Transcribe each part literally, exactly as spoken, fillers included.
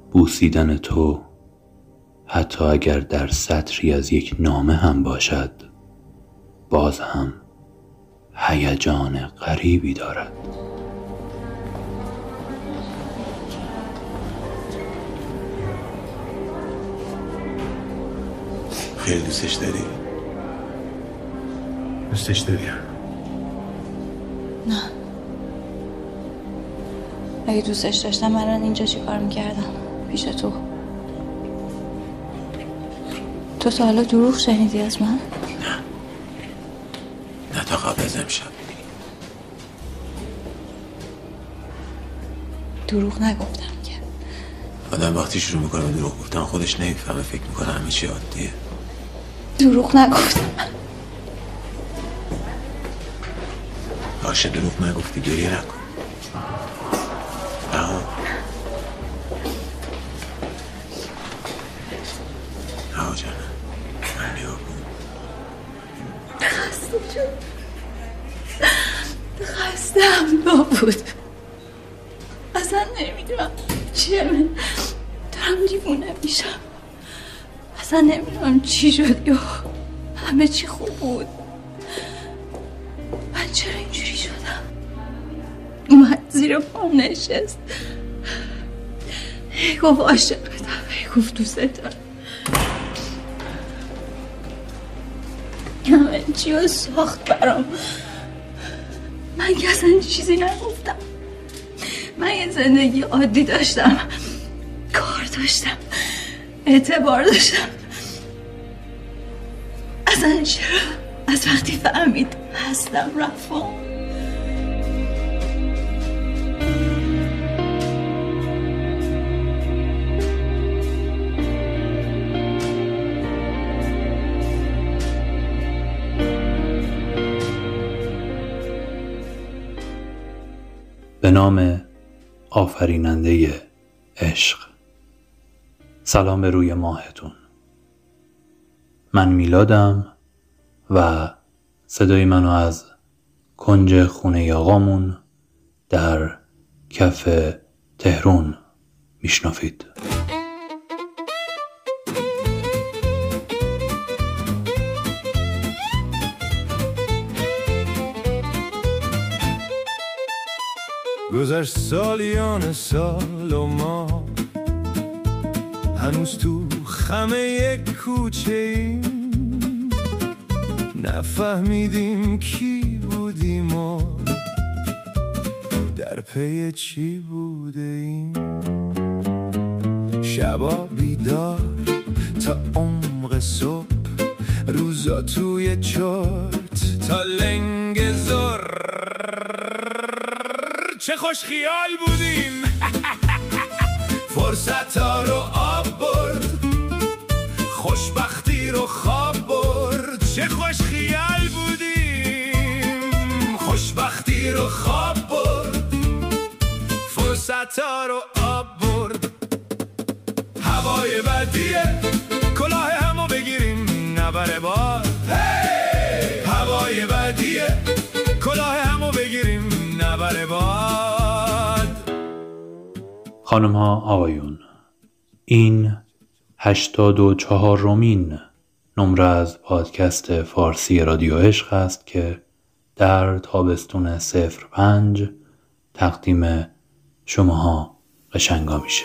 بوسیدن تو حتی اگر در سطری از یک نامه هم باشد باز هم هیجان غریبی دارد. خیلی دوستش داری؟ دوستش داری؟ نه. اگه دوستش داشتم الان اینجا چی کار میکردم؟ پیش تو. تو تا حالا دروغ شنیدی از من؟ نه نه تا قبل از امشب. دروغ نگفتم که. آدم وقتی شروع میکنه به دروغ گفتن خودش نمیفهمه، فکر میکنه همه چی عادیه. دروغ نگفتم. باشه دروغ نگفتی، گریه نکن. نه نه جانم، من نگاه کن. خسته شد. خسته هم نبود. اصلا نمیدونم چیه، من دارم دیوونه میشم. اصلا نمیدونم چی شد یا همه چی خوب بود. من چرا اینجوری شدم؟ اومد زیر پام نشست، گفت عاشقتم، گفت دوست دارم. همه چی رو ساخت برام. من که اصلا چیزی نگفتم. من یه زندگی عادی داشتم، کار داشتم، اعتبار داشتم. اصلا چرا از وقتی فهمید هستم رفت. به نام آفریننده عشق. سلام به روی ماهتون. من میلادم و صدای منو از کنج خونه آقامون در کف تهران میشنوید. گذشت سالیان سال و ما هنوز تو خم یک کوچه ایم، نفهمیدیم کی بودیم و در پی چی بوده ایم. شبا بیدار تا عمق صبح، روزا توی چرت تا لنگ زر. چه خوش خیال بودیم فرصت ها رو آب برد، خوشبختی رو خواب برد. چه خوش خیال بودیم خوشبختی رو خواب برد، فرصت ها رو آب برد. هوای بدیه کلاه همو بگیریم نبره باد. هوای بدیه کلاه همو بگیریم نبره باد. خانم ها آقایون، این هشتاد و چهارمین نمره از پادکست فارسی رادیو عشق است که در تابستون صفر پنج تقدیم شماها قشنگا میشه.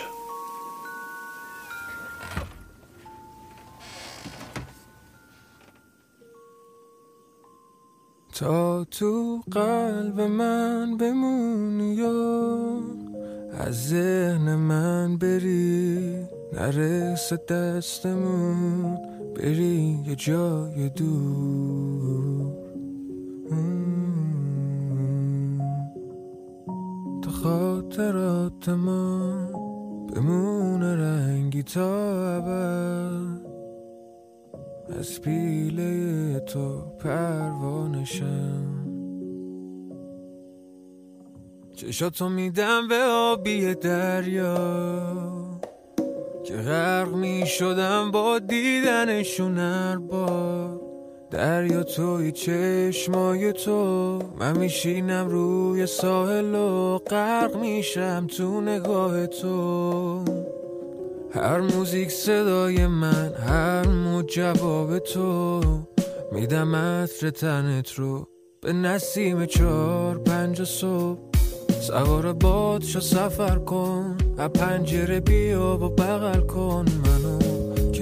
تا تو قلب من بمونی یا از ذهن من بری، نرسه دستمون بری یه جای دور. تا خاطرات ما بمونه رنگی تا ابد، از پیله تو پروانشم. چشاتو میدم به آبی دریا که غرق میشدم با دیدنشون هر بار. دریا توی چشمای تو، من میشینم روی ساحل و غرق میشم تو نگاه تو. هر موزیک صدای من، هر موج جواب تو، میدم عطر تنت رو به نسیم چار پنج صبح. سوار باد شو سفر کن، از پنجره بیا و بغل کن منو که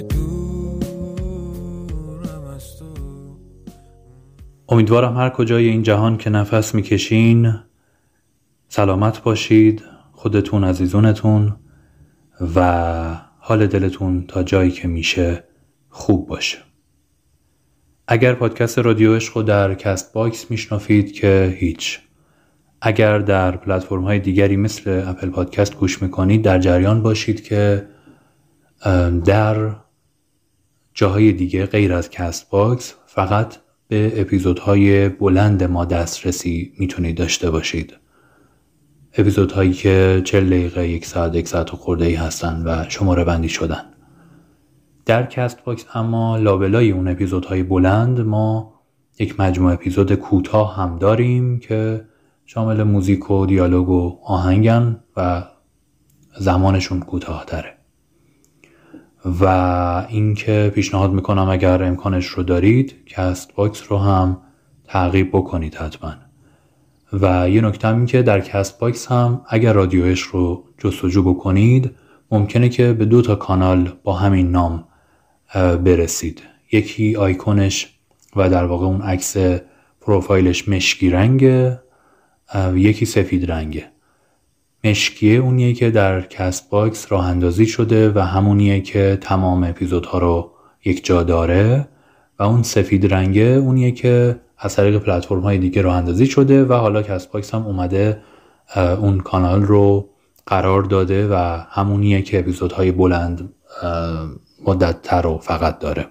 دورم از تو. امیدوارم هر کجای این جهان که نفس میکشین سلامت باشید، خودتون، عزیزونتون و حال دلتون تا جایی که میشه خوب باشه. اگر پادکست رادیو عشق رو در کست باکس میشنافید که هیچ. اگر در پلتفرم های دیگری مثل اپل پادکست گوش میکنید در جریان باشید که در جاهای دیگه غیر از کست باکس فقط به اپیزودهای بلند ما دسترسی میتونید داشته باشید. اپیزودهایی که چهل دقیقه، یک ساعت، یک ساعت و خورده ای هستن و شماره بندی شدن. در کست باکس اما لابلای اون اپیزودهای بلند ما یک مجموعه اپیزود کوتاه هم داریم که شامل موزیک و دیالوگ و آهنگن و زمانشون کوتاه تره. و این که پیشنهاد میکنم اگر امکانش رو دارید کست باکس رو هم تعقیب بکنید حتما. و یه نکته هم این که در کست باکس هم اگر رادیو عشق رو جستجو بکنید ممکنه که به دو تا کانال با همین نام برسید. یکی آیکونش و در واقع اون عکس پروفایلش مشکی رنگه، یکی سفید رنگه. مشکیه اونیه که در کست باکس راه اندازی شده و همونیه که تمام اپیزودها رو یک جا داره و اون سفید رنگه اونیه که از طریق پلتفرم های دیگه راه اندازی شده و حالا کست باکس هم اومده اون کانال رو قرار داده و همونیه که اپیزودهای بلند مدت تر رو فقط داره.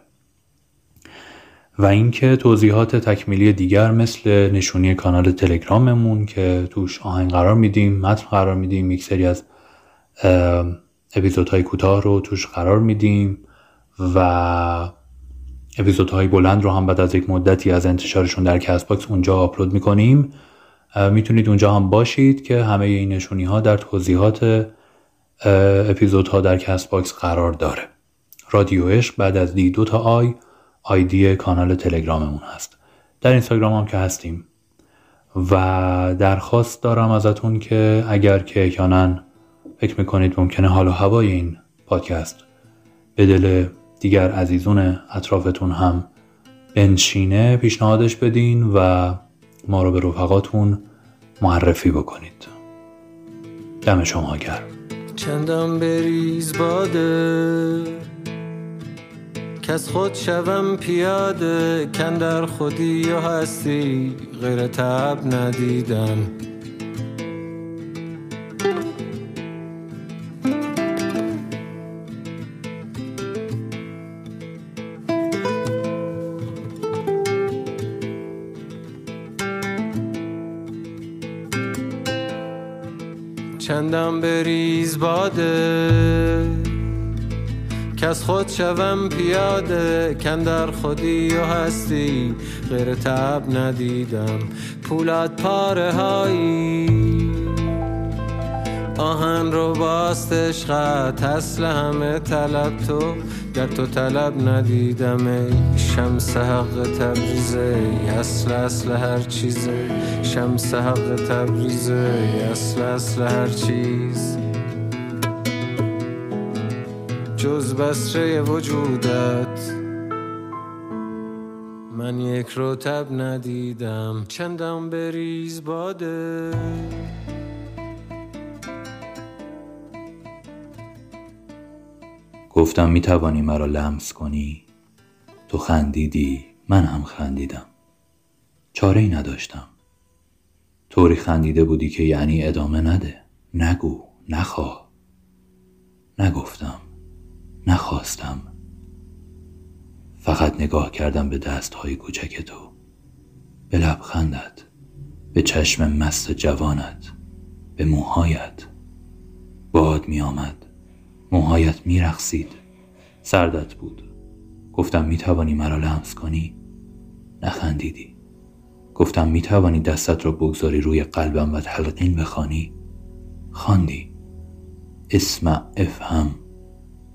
و اینکه توضیحات تکمیلی دیگر مثل نشونی کانال تلگراممون که توش آهنگ قرار میدیم، متن قرار میدیم، یک سری از اپیزودهای کوتاه رو توش قرار میدیم و اپیزودهای بلند رو هم بعد از یک مدتی از انتشارشون در کست باکس اونجا آپلود میکنیم. میتونید اونجا هم باشید که همه این نشونی ها در توضیحات اپیزودها در کست باکس قرار داره. رادیو عشق بعد از دی دو تا آی آیدی کانال تلگراممون هست. در اینستاگرام هم که هستیم. و درخواست دارم ازتون که اگر که احیانا فکر میکنید ممکنه حال و هوای این پادکست به دل دیگر عزیزون اطرافتون هم بنشینه پیشنهادش بدین و ما رو به رفقاتون معرفی بکنید. دم شما گرم. چندم بریز باده کس خود شوم پیاده، کن در خودی یا هستی غیر تب ندیدم. چندم بریز باده کس خود شوم پیاده، کن در خودی و هستی غیر تب ندیدم. پولاد پاره هایی آهن رو باست عشقت، اصل همه طلب تو گر تو طلب ندیدم. ای شمس حق تبریزه اصل اصل هر چیزه، شمس حق تبریزه اصل اصل هر چیز، جز بسره وجودت من یک رو تب ندیدم. چندم بریز باده گفتم میتوانی مرا لمس کنی، تو خندیدی، من هم خندیدم، چاره ای نداشتم. طوری خندیده بودی که یعنی ادامه نده، نگو، نخواه. نگفتم، نخواستم، فقط نگاه کردم به دستهای کوچک تو، به لبخندت، به چشم مست جوانت، به موهایت. باد می آمد، موهایت می رقصید، سردت بود. گفتم می توانی مرا لمس کنی؟ نخندیدی. گفتم می توانی دستت را بگذاری روی قلبم و تلقین بخوانی؟ خواندی. اسمع افهم،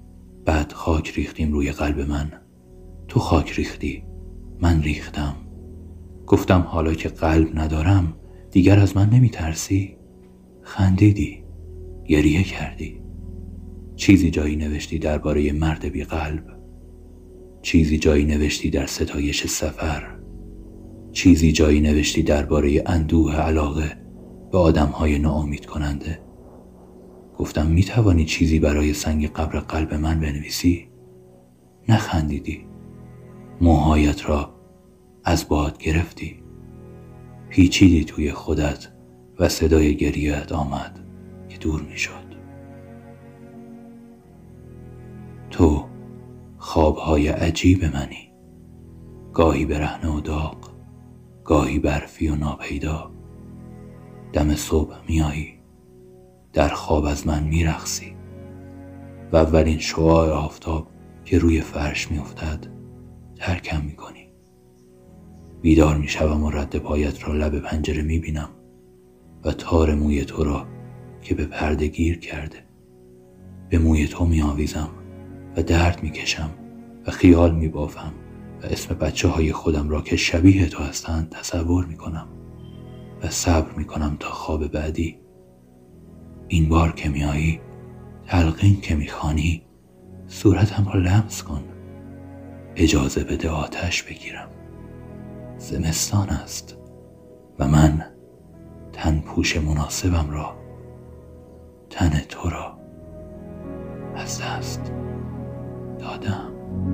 بعد خاک ریختیم روی قلب من. تو خاک ریختی، من ریختم. گفتم حالا که قلب ندارم دیگر از من نمی ترسی؟ خندیدی، گریه کردی. چیزی جایی نوشتی درباره مرد بی قلب، چیزی جایی نوشتی در ستایش سفر، چیزی جایی نوشتی درباره اندوه علاقه به آدمهای ناامید کننده. گفتم می توانی چیزی برای سنگ قبر قلب من بنویسی؟ نخندیدی. موهایت را از باد گرفتی، پیچیدی توی خودت و صدای گریه‌ات آمد که دور می شد. تو خوابهای عجیب منی، گاهی برهنه و داغ، گاهی برفی و ناپیدا. دم صبح میایی، در خواب از من میرقصی و اولین شعاع آفتاب که روی فرش میافتد ترکم میکنی. بیدار میشوم و رد پایت را لب پنجره میبینم و تار موی تو را که به پرده گیر کرده. به موی تو میآویزم و درد میکشم و خیال میبافم و اسم بچه های خودم را که شبیه تو هستند تصور میکنم و صبر میکنم تا خواب بعدی. این بار که میایی، تلقین که میخوانی، صورتم را لمس کن. اجازه بده آتش بگیرم. زمستان است و من تن پوش مناسبم را، تن تو را از دست دادم.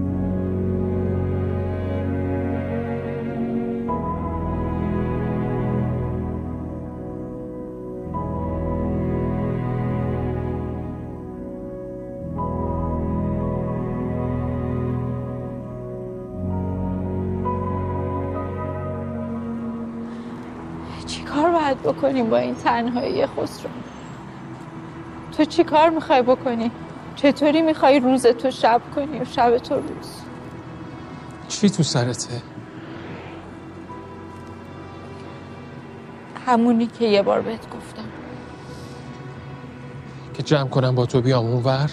چی کار باید بکنیم با این تنهایی خسرو؟ تو چی کار میخوای بکنی؟ چطوری میخوای روز تو شب کنی و شب تو روز؟ چی تو سرته؟ همونی که یه بار بهت گفتم، که جمع کنم با تو بیام اونور؟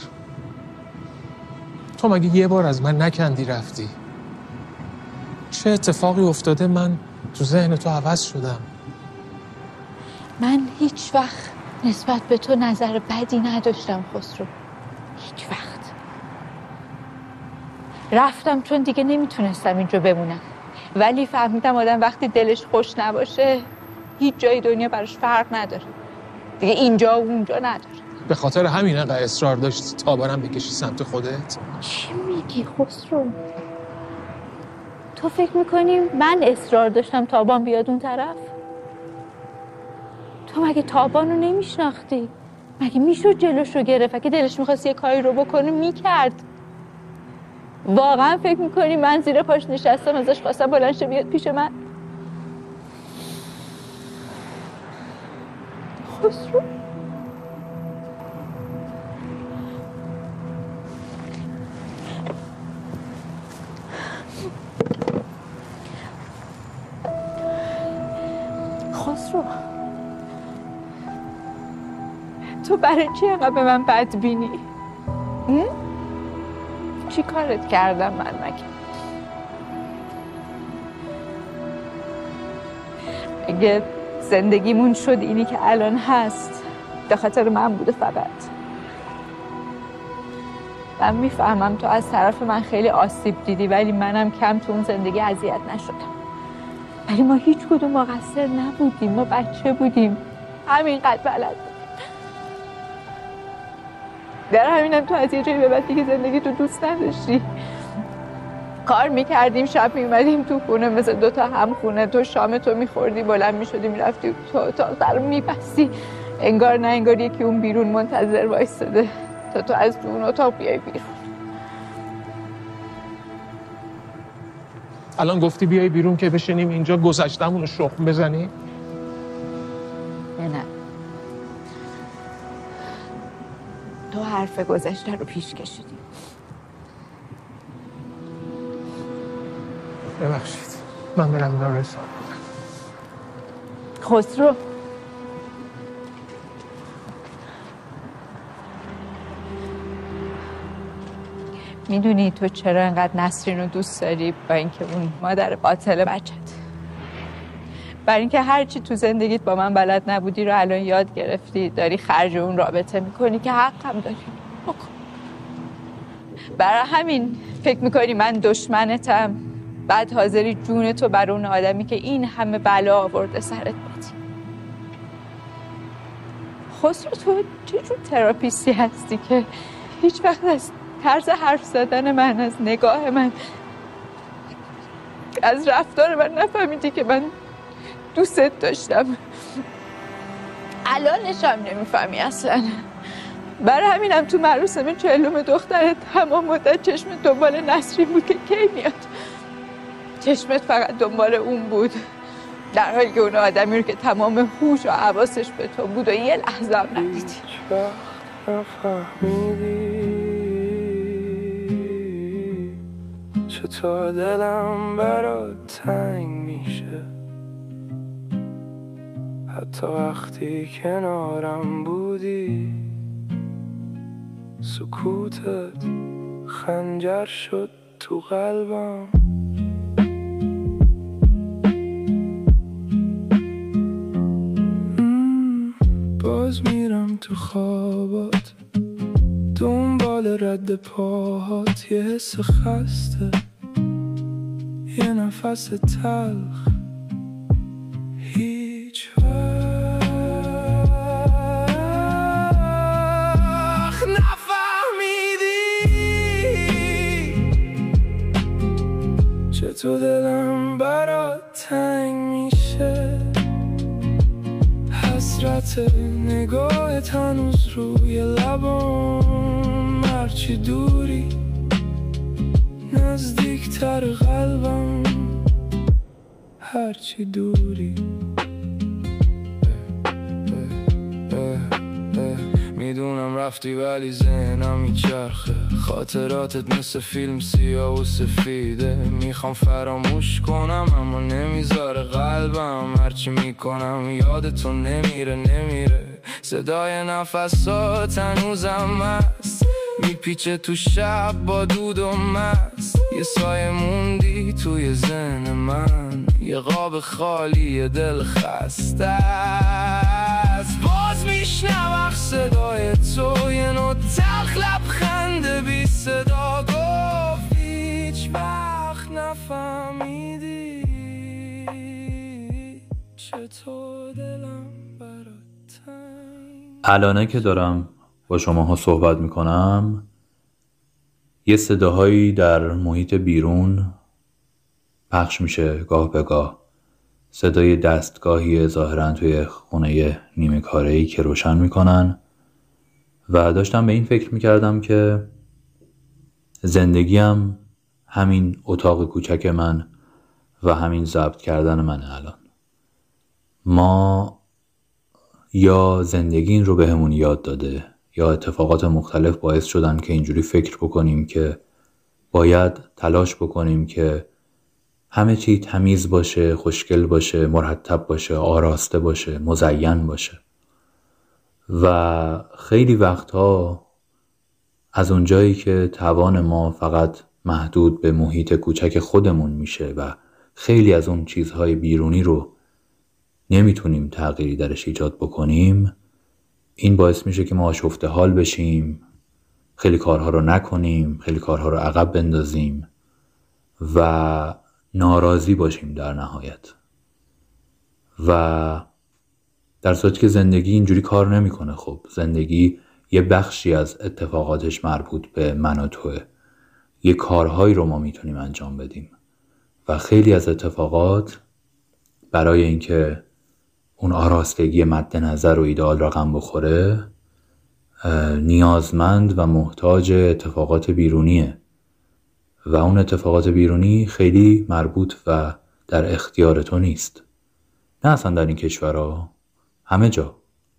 تو مگه یه بار از من نکندی رفتی؟ چه اتفاقی افتاده من تو ذهن تو عوض شدم؟ من هیچ وقت نسبت به تو نظر بدی نداشتم خسرو، هیچ وقت. رفتم چون دیگه نمیتونستم اینجا بمونم، ولی فهمیدم آدم وقتی دلش خوش نباشه هیچ جای دنیا براش فرق نداره دیگه، اینجا و اونجا نداره. به خاطر همین انقدر اصرار داشتی تابانم بکشی سمت خودت؟ چی میگی خسرو؟ تو فکر میکنی من اصرار داشتم تابان بیاد اون طرف؟ تو مگه تابان رو نمیشناختی؟ مگه میشد جلوش رو گرفت؟ اگه دلش میخواست یه کاری رو بکنه میکرد. واقعا فکر میکنی من زیر پاش نشستم ازش خواستم بلند شه بیاد پیش من؟ خسرو خسرو تو برای چی اینقدر به من بدبینی؟ چی کارت کردم من مگه؟ اگه زندگیمون شد اینی که الان هست به خاطر من بوده فقط. من میفهمم تو از طرف من خیلی آسیب دیدی، ولی منم کم تو اون زندگی اذیت نشدم. ولی ما هیچ کدوم مقصر نبودیم، ما بچه بودیم، همینقدر بلد بودیم. در همینم تو از یه جایی به بعد دیگه زندگی تو دوست نداشتی. کار میکردیم، شب میومدیم تو خونه مثل دوتا هم خونه، تو شام تو میخوردی، بلند میشدی میرفتی تو اتاق در میبستی، انگار نه انگار یکی اون بیرون منتظر وایستاده تا تو از تو اون اتاق بیای بیرون. الان گفتی بیای بیرون که بشینیم اینجا گذشتمون رو شخم بزنیم؟ نه نه، تو حرف گذشته رو پیش کشیدی. ببخشید من برم اینا رو حساب کنم. خسرو میدونی تو چرا انقدر نسرین رو دوست داری؟ با اینکه اون مادر قاتل بچت. برای اینکه هرچی تو زندگیت با من بلد نبودی رو الان یاد گرفتی، داری خرج اون رابطه میکنی که حقم داری بکن. برای همین فکر میکنی من دشمنتم، بعد حاضری جونتو بر اون آدمی که این همه بلا آورده سرت بدی. خسرو تو چه جور تراپیستی هستی که هیچ وقت از طرز حرف زدن من، از نگاه من، از رفتار من نفهمیدی که من دوستت داشتم؟ الانش هم نمیفهمی اصلا. برای همینم تو مراسم چهلم دخترت تمام مدت چشمت دنبال نسرین بود که کی میاد. چشمت فقط دنبال اون بود، در حالی که اون آدمی رو که تمام هوش و حواسش به تو بود و یه لحظه هم ندیدی. هیچ وقت نفهمیدی چطور دلم برات تنگ میشه، حتی وقتی کنارم بودی. سکوتت خنجر شد تو قلبم. باز میرم تو خوابات دنبال رد پاهات، یه حس خسته، یه نفس تلخ. هیچ وقت نفهمیدی چطور دلم برات تنگ میشه، حسرت نگاهت هنوز روی لبام، هرچی دوری نزدیکتر قلبم، هرچی دوری. میدونم رفتی ولی ذهنم میچرخه، خاطراتت مثل فیلم سیاه و سفیده. میخوام فراموش کنم اما نمیذاره قلبم، هرچی میکنم یادتو نمیره نمیره. صدای نفسات هنوزم هست، میپیچه تو شب با دود و مست. یه سایه موندی توی ذهن من، یه قاب خالی دل خسته است. باز میشنوم صدای تو، یه نوع تلخ لبخند بی صدا گفت هیچ وقت نفهمیدی چطور دلم برات تنگ. الانه که دارم با شماها صحبت میکنم یه صداهایی در محیط بیرون پخش میشه گاه به گاه. صدای دستگاهی ظاهراً توی خونه نیمه کاره‌ای که روشن میکنن و داشتم به این فکر میکردم که زندگیم همین اتاق کوچک من و همین ضبط کردن منه. الان ما یا زندگی این رو به همون یاد داده یا اتفاقات مختلف باعث شدن که اینجوری فکر بکنیم که باید تلاش بکنیم که همه چی تمیز باشه، خوشگل باشه، مرتب باشه، آراسته باشه، مزین باشه. و خیلی وقتها از اونجایی که توان ما فقط محدود به محیط کوچک خودمون میشه و خیلی از اون چیزهای بیرونی رو نمیتونیم تغییری درش ایجاد بکنیم، این باعث میشه که ما آشفته حال بشیم، خیلی کارها رو نکنیم، خیلی کارها رو عقب بندازیم و ناراضی باشیم در نهایت. و در صورتی که زندگی اینجوری کار نمیکنه. خب زندگی یه بخشی از اتفاقاتش مربوط به من و توه. یه کارهایی رو ما میتونیم انجام بدیم و خیلی از اتفاقات برای اینکه اون آراستگی مد نظر و ایدئال رقم بخوره نیازمند و محتاج اتفاقات بیرونیه و اون اتفاقات بیرونی خیلی مربوط و در اختیار تو نیست. نه اصلا در این کشورها، همه جا.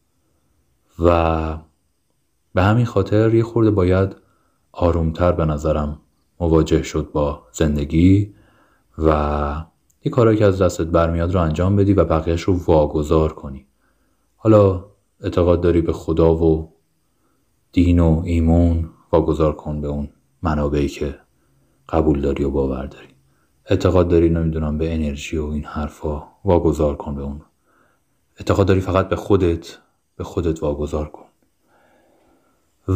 و به همین خاطر یه خورده باید آرومتر به نظرم مواجه شد با زندگی و یه کارهایی که از دستت برمیاد رو انجام بدی و بقیهش رو واگذار کنی. حالا اعتقاد داری به خدا و دین و ایمون، واگذار کن به اون منابعی که قبول داری و باور داری. اعتقاد داری نمیدونم به انرژی و این حرفا، واگذار کن به اون. اعتقاد داری فقط به خودت، به خودت واگذار کن. و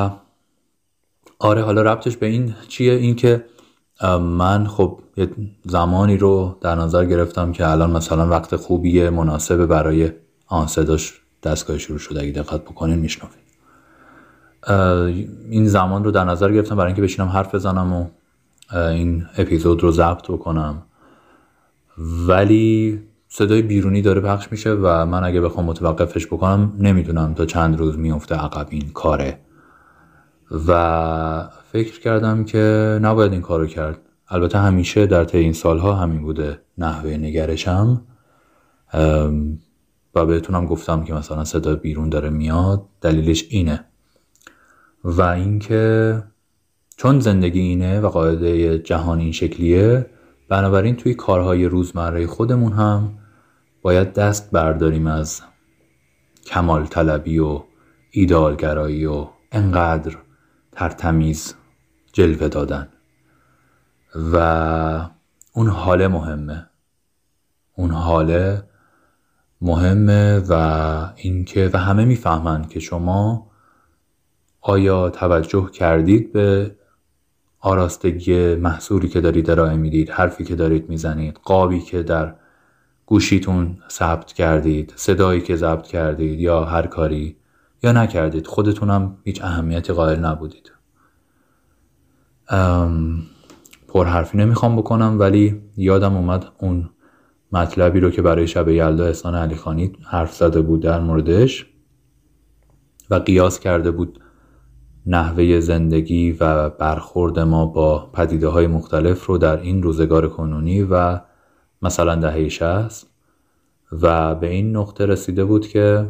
آره، حالا ربطش به این چیه؟ این که من خب یه زمانی رو در نظر گرفتم که الان مثلا وقت خوبیه، مناسبه برای آن صداش دستگاه شروع شده، اگه دقت بکنین میشنوید. این زمان رو در نظر گرفتم برای اینکه بشینم حرف بزنم و این اپیزود رو ضبط بکنم، ولی صدای بیرونی داره پخش میشه و من اگه بخوام متوقفش بکنم نمیدونم تا چند روز میفته عقب این کاره. و فکر کردم که نباید این کارو کرد. البته همیشه در طی این سالها همین بوده نحوه نگرشم و بهتونم گفتم که مثلا صدای بیرون داره میاد، دلیلش اینه. و اینکه چون زندگی اینه و قاعده جهان این شکلیه، بنابراین توی کارهای روزمره خودمون هم باید دست برداریم از کمال طلبی و ایدئالگرایی و انقدر ترتمیز جلوه دادن. و اون حاله مهمه، اون حاله مهمه و اینکه و همه میفهمن که شما آیا توجه کردید به آراستگی محصولی که دارید ارائه میدید، حرفی که دارید میزنید، قابی که در گوشیتون ثبت کردید، صدایی که ضبط کردید یا هر کاری، یا نکردید، خودتونم هیچ اهمیتی قائل نبودید. پر حرفی نمیخوام بکنم، ولی یادم اومد اون مطلبی رو که برای شب یلدا احسان علیخانی حرف زده بود در موردش و قیاس کرده بود نحوه زندگی و برخورد ما با پدیده های مختلف رو در این روزگار کنونی و مثلا دهه شصت، و به این نقطه رسیده بود که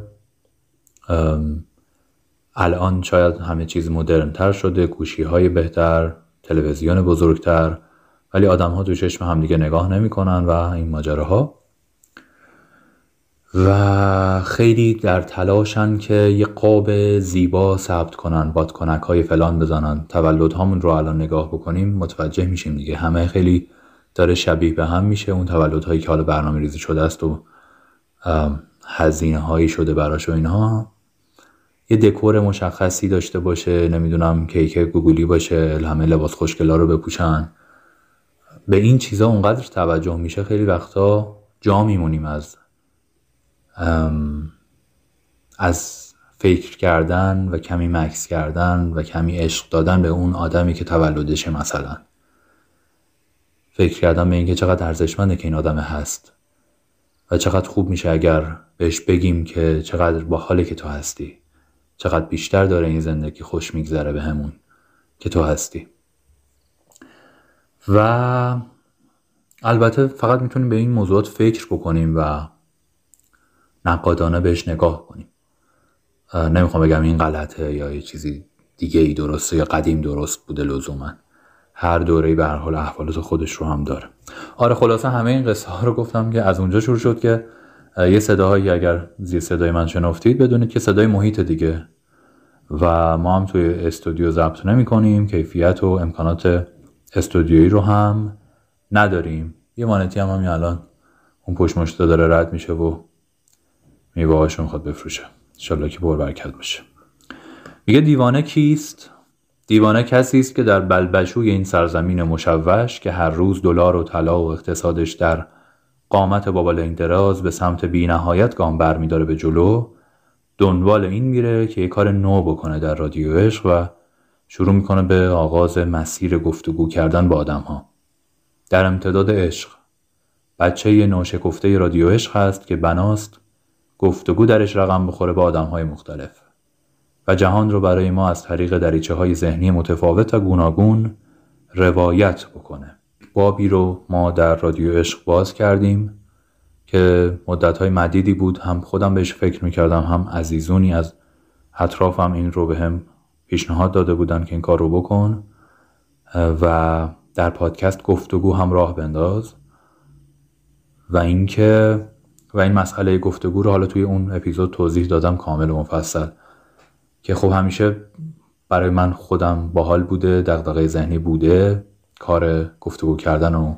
الان شاید همه چیز مدرن تر شده، گوشی های بهتر، تلویزیون بزرگتر، ولی آدم ها تو چشم هم دیگه نگاه نمی کنن و این ماجراها، و خیلی در تلاشن که یه قاب زیبا ثبت کنن، بادکنک های فلان بزنن. تولد هامون رو الان نگاه بکنیم متوجه میشیم دیگه همه خیلی داره شبیه به هم میشه. اون تولد هایی که حالا برنامه ریزی شده است و هزینه هایی شده براش و اینها، یه دکور مشخصی داشته باشه، نمیدونم کیک گوگلی باشه، همه لباس خوشگلا رو بپوشن. به این چیزا اونقدر توجه میشه خیلی وقتا جا میمونیم از از فکر کردن و کمی مکس کردن و کمی عشق دادن به اون آدمی که تولدشه. مثلا فکر کردن به این که چقدر ارزشمنده که این آدم هست و چقدر خوب میشه اگر بهش بگیم که چقدر باحاله که تو هستی، چقدر بیشتر داره این زندگی خوش میگذره به همون که تو هستی. و البته فقط میتونیم به این موضوعات فکر بکنیم و نقادانه بهش نگاه کنیم. نمیخوام بگم این غلطه یا یه چیزی دیگه ای درسته یا قدیم درست بوده لزوما. هر دوره‌ای به هر حال احوالات خودش رو هم داره. آره، خلاصه همه این قصه ها رو گفتم که از اونجا شروع شد که یه صداهایی اگر زیر صدای من شنفتید بدونید که صدای محیط دیگه، و ما هم توی استودیو ضبط نمی کنیم، کیفیت و امکانات استودیویی رو هم نداریم. یه وانتی هم همین الان اون پشت مشتا داره رد میشه و میوه هاشون خود بفروشه، انشالله که پر برکت باشه. میگه دیوانه کیست؟ دیوانه کسی است که در بلبشوی این سرزمین مشوش که هر روز دلار و طلا و اقتصادش در قامت بابالین دراز به سمت بی نهایت گام بر می داره به جلو، دنبال این میره که یه کار نو بکنه در رادیو عشق و شروع میکنه به آغاز مسیر گفتگو کردن با آدم ها. در امتداد عشق، بچه یه ناشکفته رادیو عشق هست که بناست گفتگو درش رقم بخوره با آدم های مختلف و جهان رو برای ما از طریق دریچه های ذهنی متفاوت و گوناگون روایت بکنه. بابی رو ما در رادیو عشق باز کردیم که مدت‌های مدیدی بود هم خودم بهش فکر میکردم، هم عزیزونی از اطرافم این رو به هم پیشنهاد داده بودن که این کار رو بکن و در پادکست گفتگو هم راه بنداز. و اینکه و این مسئله گفتگو رو حالا توی اون اپیزود توضیح دادم کامل و مفصل، که خب همیشه برای من خودم باحال بوده، دغدغه ذهنی بوده، کار گفتگو کردن و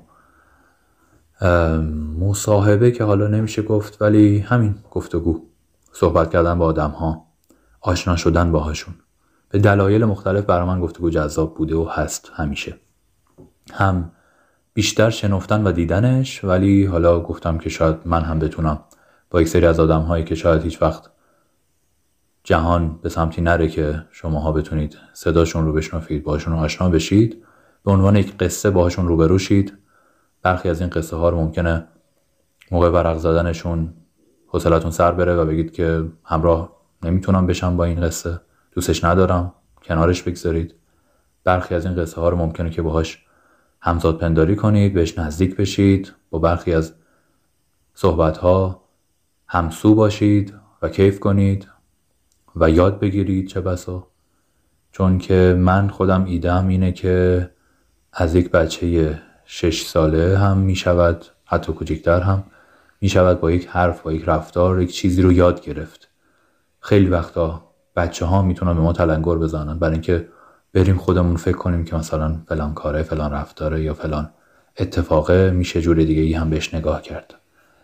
مصاحبه که حالا نمیشه گفت، ولی همین گفتگو، صحبت کردن با آدم ها، آشنا شدن باهاشون. به دلایل مختلف برای من گفتگو جذاب بوده و هست همیشه. هم بیشتر شنفتن و دیدنش، ولی حالا گفتم که شاید من هم بتونم با یک سری از آدم هایی که شاید هیچ وقت جهان به سمتی نره که شماها بتونید صداشون رو بشنوید، باهاشون آشنا بشید، به عنوان یک قصه باهاشون روبرو شید. برخی از این قصه ها رو ممکنه موقع ورق زدنشون حوصلتون سر بره و بگید که همراه نمیتونم بشم با این قصه، دوستش ندارم، کنارش بگذارید. برخی از این قصه ها رو ممکنه که باهاش همزاد پنداری کنید، بهش نزدیک بشید، با برخی از صحبت ها همسو باشید و کیف کنید و یاد بگیرید چه بسا. چون که من خودم ایده‌ام اینه که از یک بچه شش ساله هم می شود، حتی کوچکتر هم می شود، با یک حرف، با یک رفتار یک چیزی رو یاد گرفت. خیلی وقتا بچه ها می تونن به ما تلنگر بزنن برای اینکه بریم خودمون فکر کنیم که مثلا فلان کاره، فلان رفتاره یا فلان اتفاقه میشه جور دیگه ای هم بهش نگاه کرد.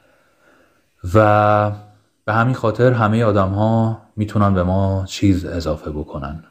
و به همین خاطر همه آدم ها میتونن به ما چیز اضافه بکنن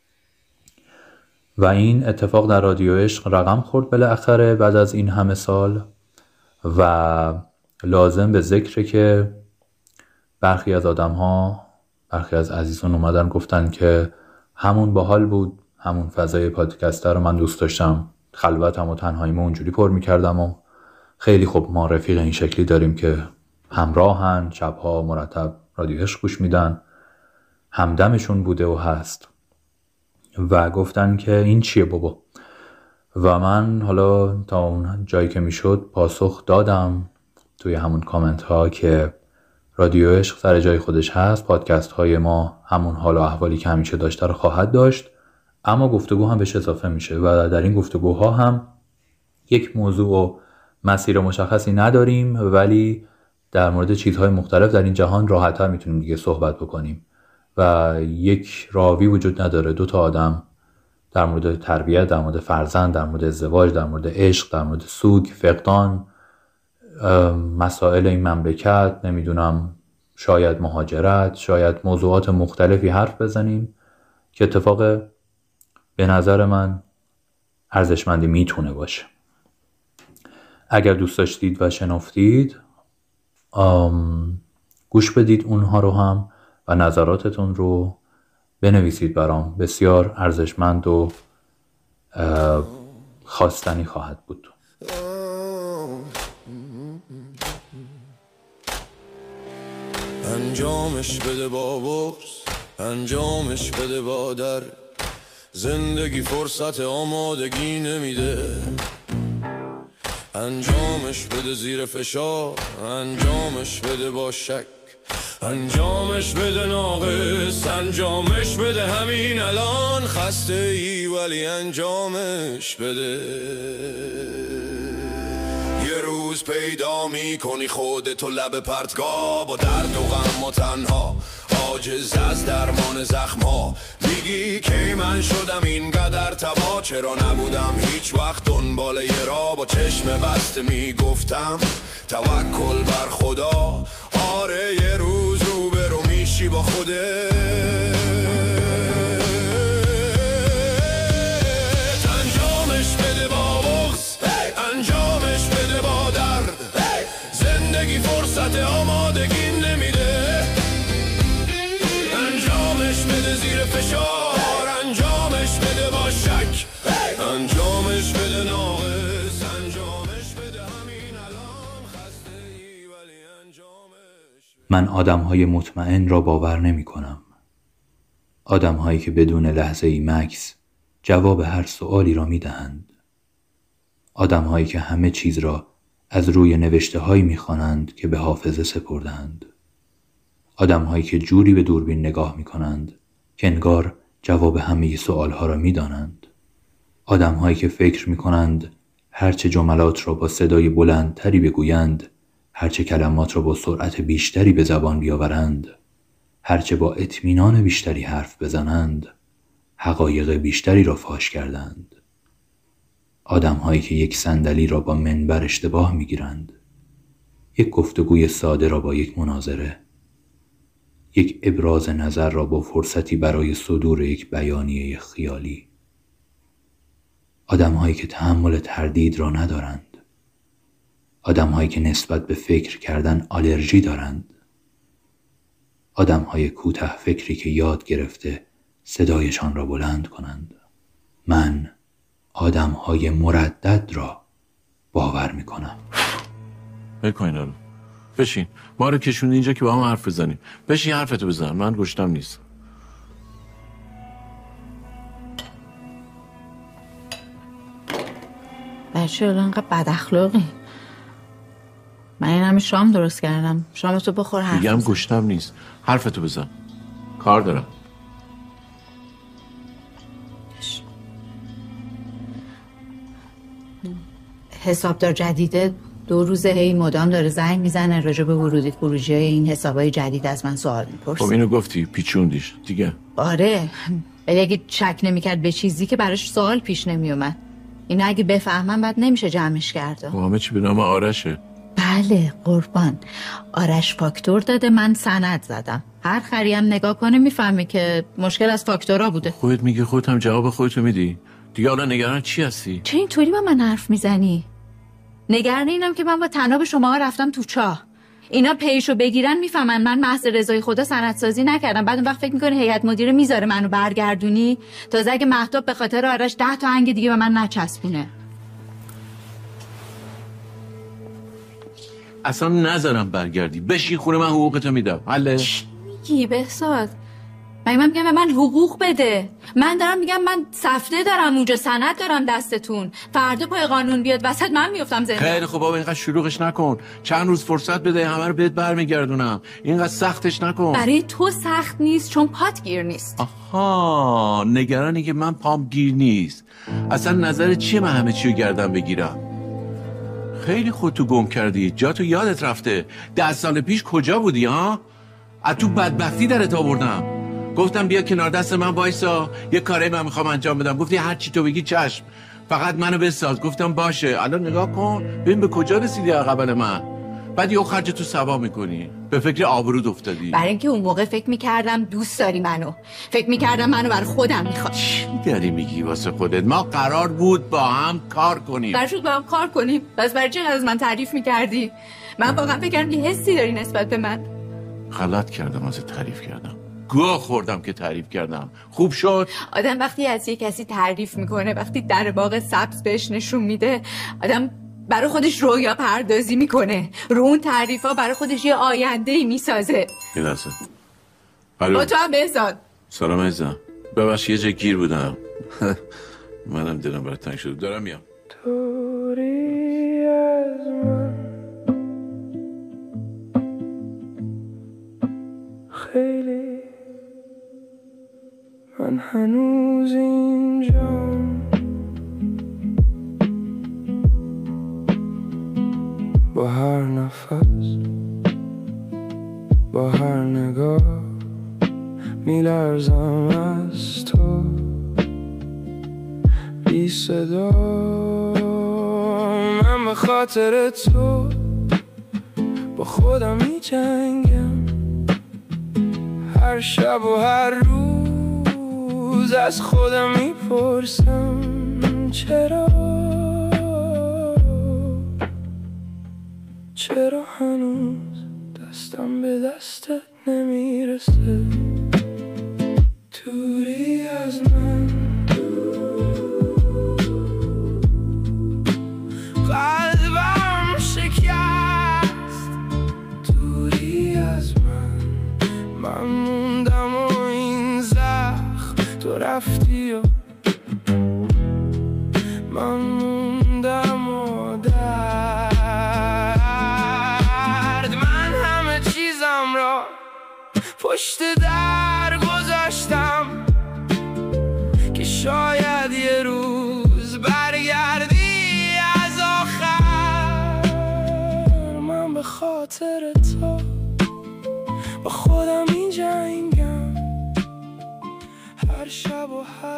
و این اتفاق در رادیو عشق رقم خورد بالاخره بعد از این همه سال. و لازم به ذکره که برخی از آدم ها، برخی از عزیزان اومدن گفتن که همون باحال بود، همون فضای پادکستر رو من دوست داشتم، خلوتم و تنهاییمو اونجوری پر میکردم و خیلی خوب ما رفیق این شکلی داریم که همراهن، شبها مرتب رادیو عشق گوش میدن، همدمشون بوده و هست. و گفتن که این چیه بابا؟ و من حالا تا اون جایی که میشد پاسخ دادم توی همون کامنت ها که رادیو عشق سر جای خودش هست، پادکست های ما همون حال و احوالی که همیشه داشته رو خواهد داشت، اما گفتگو هم بهش اضافه میشه و در این گفتگوها هم یک موضوع و مسیر مشخصی نداریم، ولی در مورد چیزهای مختلف در این جهان راحت‌تر میتونیم دیگه صحبت بکنیم و یک راوی وجود نداره. دو تا آدم در مورد تربیت، در مورد فرزند، در مورد ازدواج، در مورد عشق، در مورد سوگ، فقدان، مسائل این مملکت، نمیدونم، شاید مهاجرت، شاید موضوعات مختلفی حرف بزنیم که اتفاق به نظر من ارزشمندی میتونه باشه. اگر دوست داشتید و شنفتید گوش بدید اونها رو هم و نظراتتون رو بنویسید برام، بسیار ارزشمند و خواستنی خواهد بود. انجامش بده با بغض، انجامش بده با در، زندگی فرصت آمادگی نمیده. انجامش بده زیر فشار، انجامش بده با شک، انجامش بده ناقص، انجامش بده همین الان. خسته ای ولی انجامش بده. یه روز پیدا می کنی خودتو لب پرتگاه، با درد و غم و تنها، عاجز از درمان زخم ها. میگی که من شدم اینقدر تبا، چرا نبودم هیچ وقت دنبال یه راه. با چشم بسته میگفتم توکل بر خدا، آره یه روز رو به رو میشی با خودت. انجامش بده با بغض، انجامش بده با درد، زندگی فرصت آمادگی نمیده. انجامش بده زیر فشار، انجامش بده با شک، انجامش بده ناقص، انجامش بده همین الان. خسته ای ولی انجامش. من آدم‌های مطمئن را باور نمی‌کنم. آدم‌هایی که بدون لحظه‌ای مکث جواب هر سؤالی را می‌دهند. آدم‌هایی که همه چیز را از روی نوشته‌هایی می‌خوانند که به حافظه سپردند. آدم‌هایی که جوری به دوربین نگاه می‌کنند که انگار جواب همه سؤال‌ها را می‌دانند. آدم‌هایی که فکر می‌کنند هرچه جملات را با صدای بلندتری بگویند، هرچه کلمات را با سرعت بیشتری به زبان بیاورند، هرچه با اطمینان بیشتری حرف بزنند، حقایق بیشتری را فاش کردند. آدم‌هایی که یک صندلی را با منبر اشتباه می‌گیرند، یک گفتگوی ساده را با یک مناظره، یک ابراز نظر را با فرصتی برای صدور یک بیانیه خیالی. آدم‌هایی که تحمل تردید را ندارند، آدم‌هایی که نسبت به فکر کردن آلرژی دارند، آدم‌های کوته فکری که یاد گرفته صدایشان را بلند کنند. من آدم‌های مردد را باور می‌کنم. بکن اینا رو. بشین. ما رو کشوندی اینجا که با هم حرف بزنیم. بشین حرفتو بزن. من گوشتم نیست. بچه الان انقدر بد اخلاقی؟ من این همه شام درست کردم. شامتو بخور حرف دیگه هم گوشتم نیست. حرفتو بزن. کار دارم. حسابدار جدیده دو روزه هی مدام داره زنگ میزنه راجع به ورودی خروجی این حسابای جدید از من سوال میپرسه. خب اینو گفتی پیچوندیش دیگه. آره ولی اگه شک نمیکرد به چیزی که براش سوال پیش نمیومد. اینو اگه بفهمم بعد نمیشه جمعش کرده. خب همه چی به نام آرشه. بله قربان. آرش فاکتور داده من سند زدم. هر خریم نگاه کنه میفهمی که مشکل از فاکتورا بوده. خودت میگی خودت هم جواب خودتو میدی. دیگه حالا نگران چی هستی؟ چه اینطوری با من حرف میزنی؟ نگران اینم که من با تناب شما رفتم تو چاه. اینا پیشو بگیرن میفهمن من محض رضای خدا سندسازی نکردم. بعد اون وقت فکر میکنه هیئت مدیره میذاره منو برگردونی. تازه اگه مهتاب به خاطر آرش ده تا انگ دیگه به من نچسبونه. اصلا نذارم برگردی. بشین خونه من حقوقتو میدم. حله؟ چی میگی بهزاد؟ من میگم به من حقوق بده. من دارم میگم من سفته دارم اونجا سند دارم دستتون. فردا پای قانون بیاد وسط من میافتم زندان. خیلی خوب بابا اینقدر شلوغش نکن. چند روز فرصت بده همه رو بهت برمیگردونم. اینقدر سختش نکن. برای تو سخت نیست چون پات گیر نیست. آها نگرانی که من پام گیر نیست. اصلا نظر چیه من همه چی رو گردم بگیرم؟ خیلی خودتو گم کردی. جا تو یادت رفته. ده سال پیش کجا بودی ها؟ از تو بدبختی درت آوردم. گفتم بیا کنار دست من وایسا یه کاری من میخوام انجام بدم. گفتی هر چی تو بگی چشم فقط منو بساز. گفتم باشه. الان نگاه کن ببین به کجا رسیدی قبل من. بعد یه خرج تو سبا میکنی. به فکر آبرود افتادی. برای اینکه اون موقع فکر میکردم دوست داری منو. فکر میکردم منو برای خودم میخواد. چی داری میگی واسه خودت؟ ما قرار بود با هم کار کنیم. قرار شد با هم کار کنیم. بس برای چه از من تعریف میکردی؟ من واقعا فکر کردم یه حسی داری نسبت به من. غلط کردم از تعریف کردم. گوه خوردم که تعریف کردم. خوب شد. آدم وقتی از یه کسی تعریف میکنه وقتی در باغ سبز بهش نشون میده آدم برای خودش رویا پردازی میکنه. رو اون تعریف ها برای خودش یه آینده ای میسازه. یه لحظه. با تو هم بهزاد. سلام عزیزم. ببخش یه جا گیر بودم. منم دلم برات تنگ شد. دارم میام. توری از من خیلی من هنوز اینجام با هر نفس با هر نگاه میلرزم از تو بی صدا. من به خاطر تو با خودم می جنگم هر شب و هر روز از خودم می پرسم چرا چرا هنوز دستم به دستت نمیرسه. دوری از من قلبم شکست. دوری از من من موندم و این زخم تو رفتی و من موندم و درد. من همه چیزم را پشت در گذاشتم که شاید یه روز برگردی از آخر. من به خاطر تو با خودم این جنگم هر شب و هر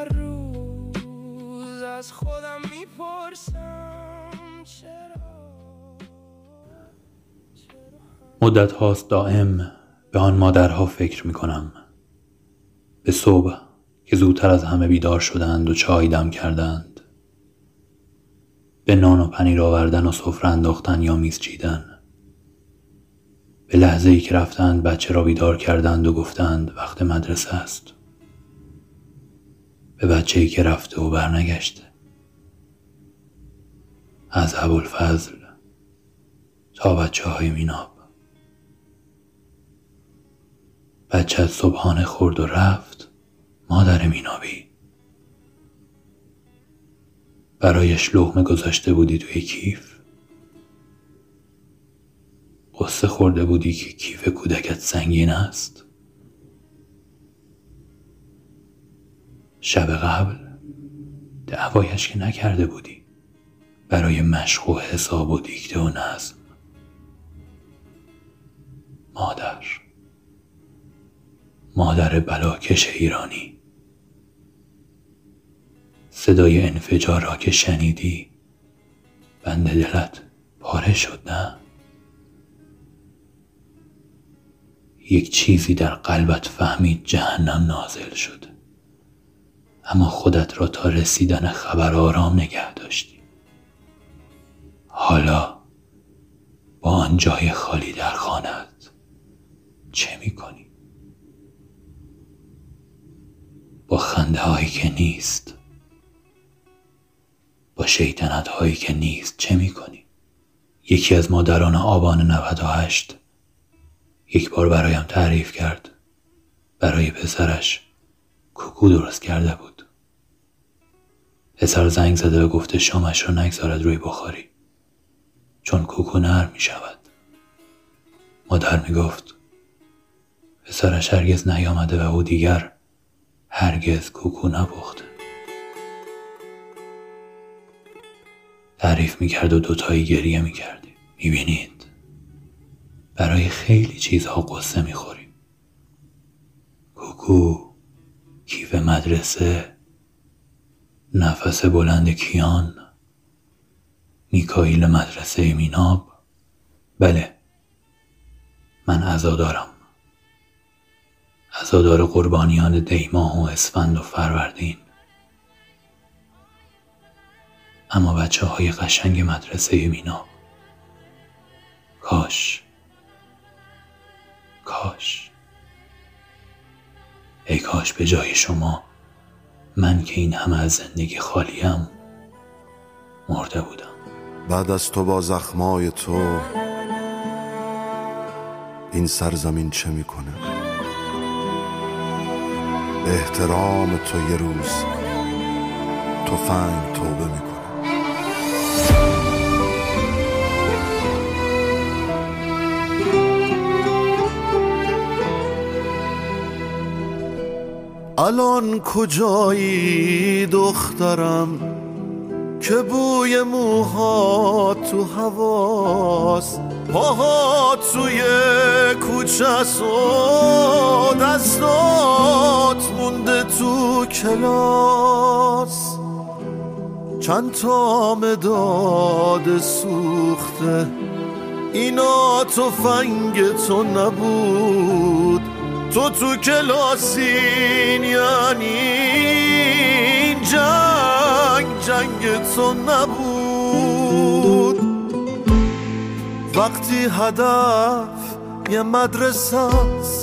مدت هاست دائم به آن مادرها فکر می کنم. به صبح که زودتر از همه بیدار شدند و چای دم کردند، به نان و پنیر آوردن و سفره انداختن یا میز چیدن، به لحظه ای که رفتند بچه را بیدار کردند و گفتند وقت مدرسه است، به بچه ای که رفته و برنگشته، از ابوالفضل تا بچه های میناب. بچه صبحانه خورد و رفت، مادر مینابی. برایش لقمه گذاشته بودی توی کیف، قصه خورده بودی که کیف کودکت سنگین است. شب قبل دعوایش که نکرده بودی برای مشق و حساب و دیکته و نظم. مادر مادر بلاکش ایرانی، صدای انفجار را که شنیدی بند دلت پاره شد، نه؟ یک چیزی در قلبت فهمید جهنم نازل شد، اما خودت را تا رسیدن خبر آرام نگه داشتی. حالا با آن جای خالی در خانه‌ات چه می‌کنی؟ با خنده هایی که نیست، با شیطنت هایی که نیست چه می‌کنی؟ یکی از مادران آبان نود و هشت یک بار برایم تعریف کرد برای پسرش کوکو درست کرده بود. پسر زنگ زده و گفته شامش را نگذارد روی بخاری چون کوکو نرم می شود. مادر می گفت پسرش هرگز نیامده و او دیگر هرگز کوکو نپخته. تعریف می کرد و دوتایی گریه می کردیم. می بینید برای خیلی چیزها قصه می خوریم. کوکو، کیف مدرسه، نفس بلند کیان، میکائیل مدرسه میناب. بله، من عزادارم، عزادار قربانیان دیماه و اسفند و فروردین. اما بچه های قشنگ مدرسه میناب، کاش کاش ای کاش به جای شما من که این همه از زندگی خالیم مرده بودم. بعد از تو با زخمای تو این سرزمین چه میکنه؟ به احترام تو یه روز تفنگ توبه میکنه. الان کجایی دخترم که بوی موها تو حواس، پاها توی کوچه است و دستات مونده تو کلاس، چند تا مداد سوخته اینا تفنگ تو نبود، تو تو کلاسین یعنی جنگ جنگ تو نبود. وقتی هدف یه مدرسه است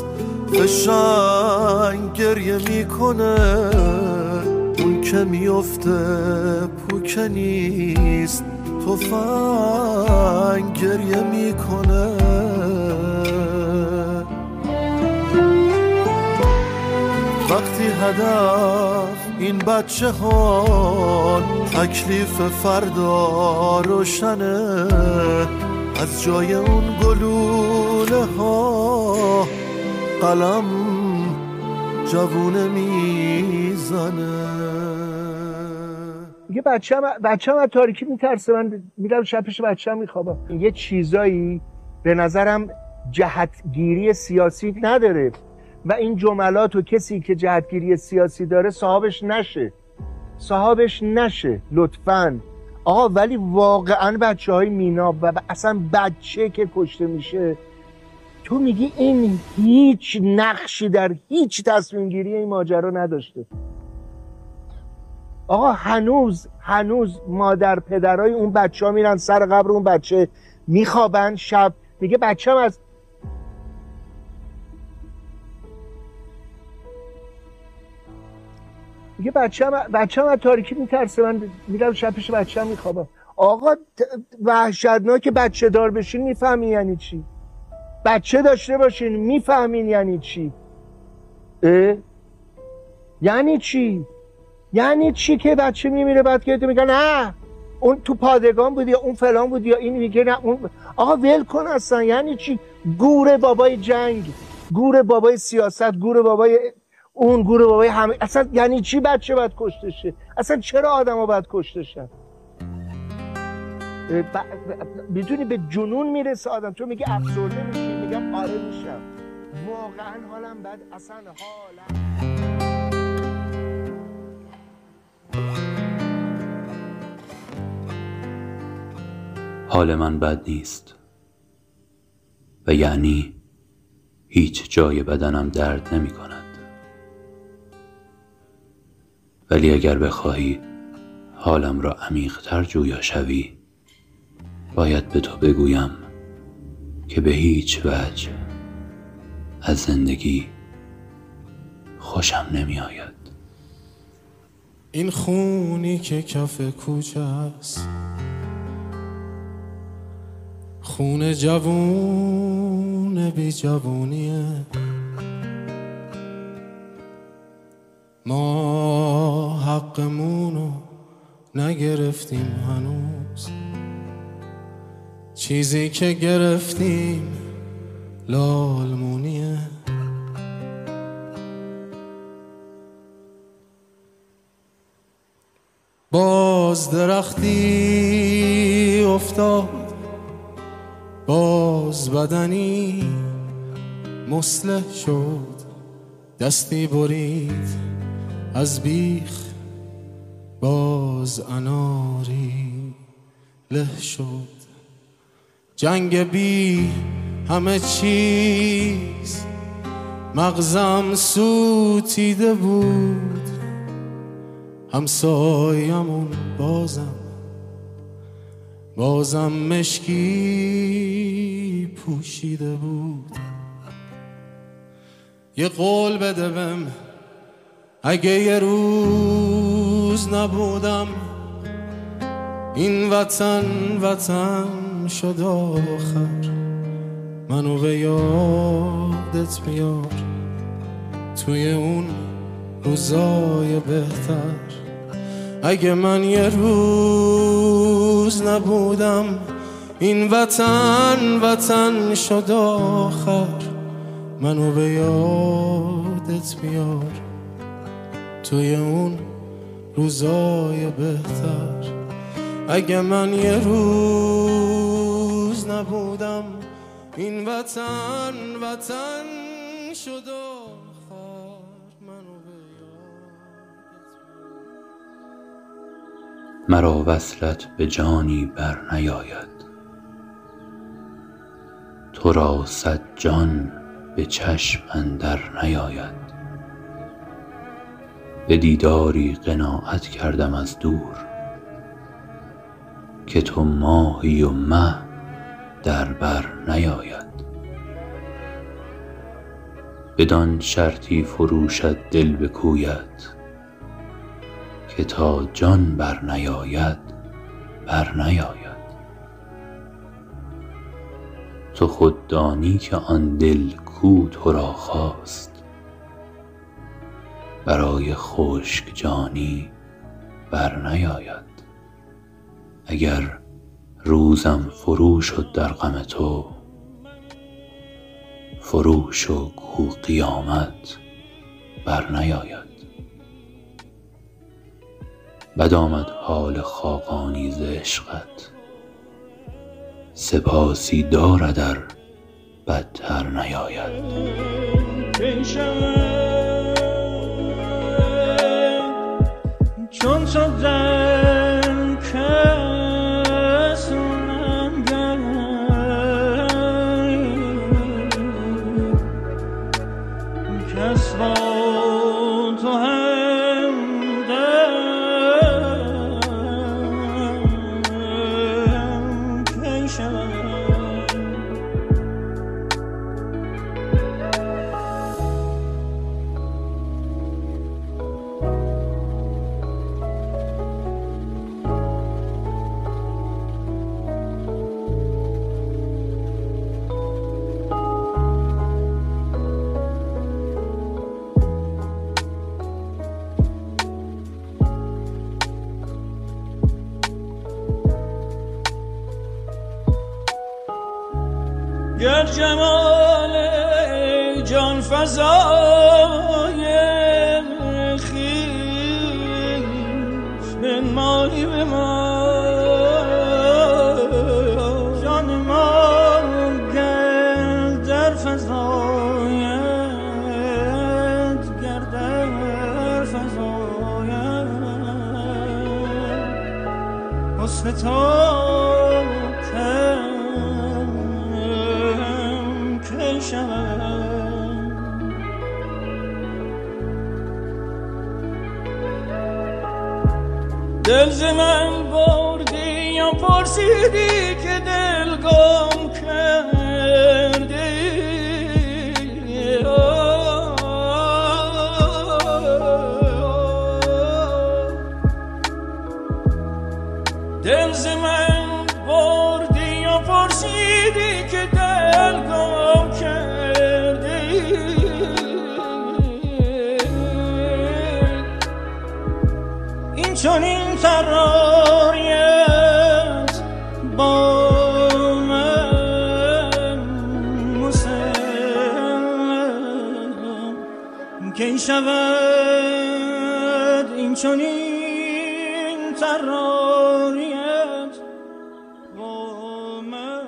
قشنگ گریه میکنه، اون که میفته پوکه نیست تفنگ گریه میکنه. وقتی هدف این بچه ها تکلیف فردا روشنه، از جای اون گلوله ها قلم جوونه میزنه. یه بچه هم بچه هم از تاریکی میترسه، من میرم شب پیش بچه هم میخوابم. یه چیزایی به نظرم جهتگیری سیاسی نداره و این جملات و کسی که جهتگیری سیاسی داره صاحبش نشه صاحبش نشه لطفاً آقا. ولی واقعاً بچه های میناب و اصلا بچه که کشته میشه تو میگی این هیچ نقشی در هیچ تصمیم گیری این ماجرا نداشته. آقا هنوز هنوز مادر پدرای اون بچه ها میرن سر قبر اون بچه میخوابن شب، میگه بچه هم از میگه بچه هم بچه هم از تاریکی میترسه، من میرم شب پیش بچه هم میخوابم. آقا وحشتناک بچه دار بشین میفهمین یعنی چی؟ بچه داشته باشین میفهمین یعنی چی؟ اه؟ یعنی چی؟ یعنی چی که بچه میمیره بعد که تو میگن نه اون تو پادگان بود یا اون فلان بود یا این میگه نه اون. آقا ول کن اصلا. یعنی چی؟ گور بابای جنگ، گور بابای سیاست، گور بابای اون، گور بابای همه. اصلا یعنی چی بچه باید کشته شه؟ اصلا چرا آدم ها باید کشته شن؟ میدونی به جنون میرسه آدم. تو میگه افسرده میشی، میگم آره میشم، واقعا حالم بد، اصلا حالم. حال من بد نیست و یعنی هیچ جای بدنم درد نمی کند. ولی اگر بخواهی حالم را عمیق‌تر جویا شوی، باید به تو بگویم که به هیچ وجه از زندگی خوشم نمی آید. این خونی که کف کوچه است، خون جوون بی جوونیه. ما حقمونو نگرفتیم هنوز، چیزی که گرفتیم لالمونیه. باز درختی افتاد، باز بدنی مصلح شد، دستی برید از بیخ، باز اناری له شد. جنگ بی همه چیز مغزم سوتیده بود، همسایمون بازم بازم مشکی پوشیده بود. یه قول بده بهم اگه یه روز نبودم، این وطن وطن شد آخر، منو به یادت بیار توی اون روزای بهتر. اگه من یه روز نبودم، این وطن وطن شد آخر، منو به یادت بیار توی اون روزای بهتر. اگه من یه روز نبودم، این وطن وطن شد آخر، منو به یادت بیار. مرا وصلت به جانی بر نیاید، تو را صد جان به چشم اندر نیاید. به دیداری قناعت کردم از دور، که تو ماهی و مه در بر نیاید. بدان شرطی فروشد دل به کویت، که تا جان بر نیاید بر نیاید. تو خود دانی که آن دل کو تو را خواست، برای خشک جانی بر نیاید. اگر روزم فرو شد در غم تو، فرو شو گو قیامت بر نیاید. بد آمد حال خاقانی ز عشقت، سپاسی دارد ار بدتر نیاید. چون تو در کسونم گرد، کس با تو هم دم کی شود. گر جمال جان فزای خویش بنمایی به ما، جان ما گر در فزایت، گر در فزایت حسن تو دل ز من بردی یا پرسیدی که دل گم کردی، دل ز من بردی یا پرسیدی که دل گم کردی. این چنین ترایت با من مسلم کی شود. این چنین ترایت با من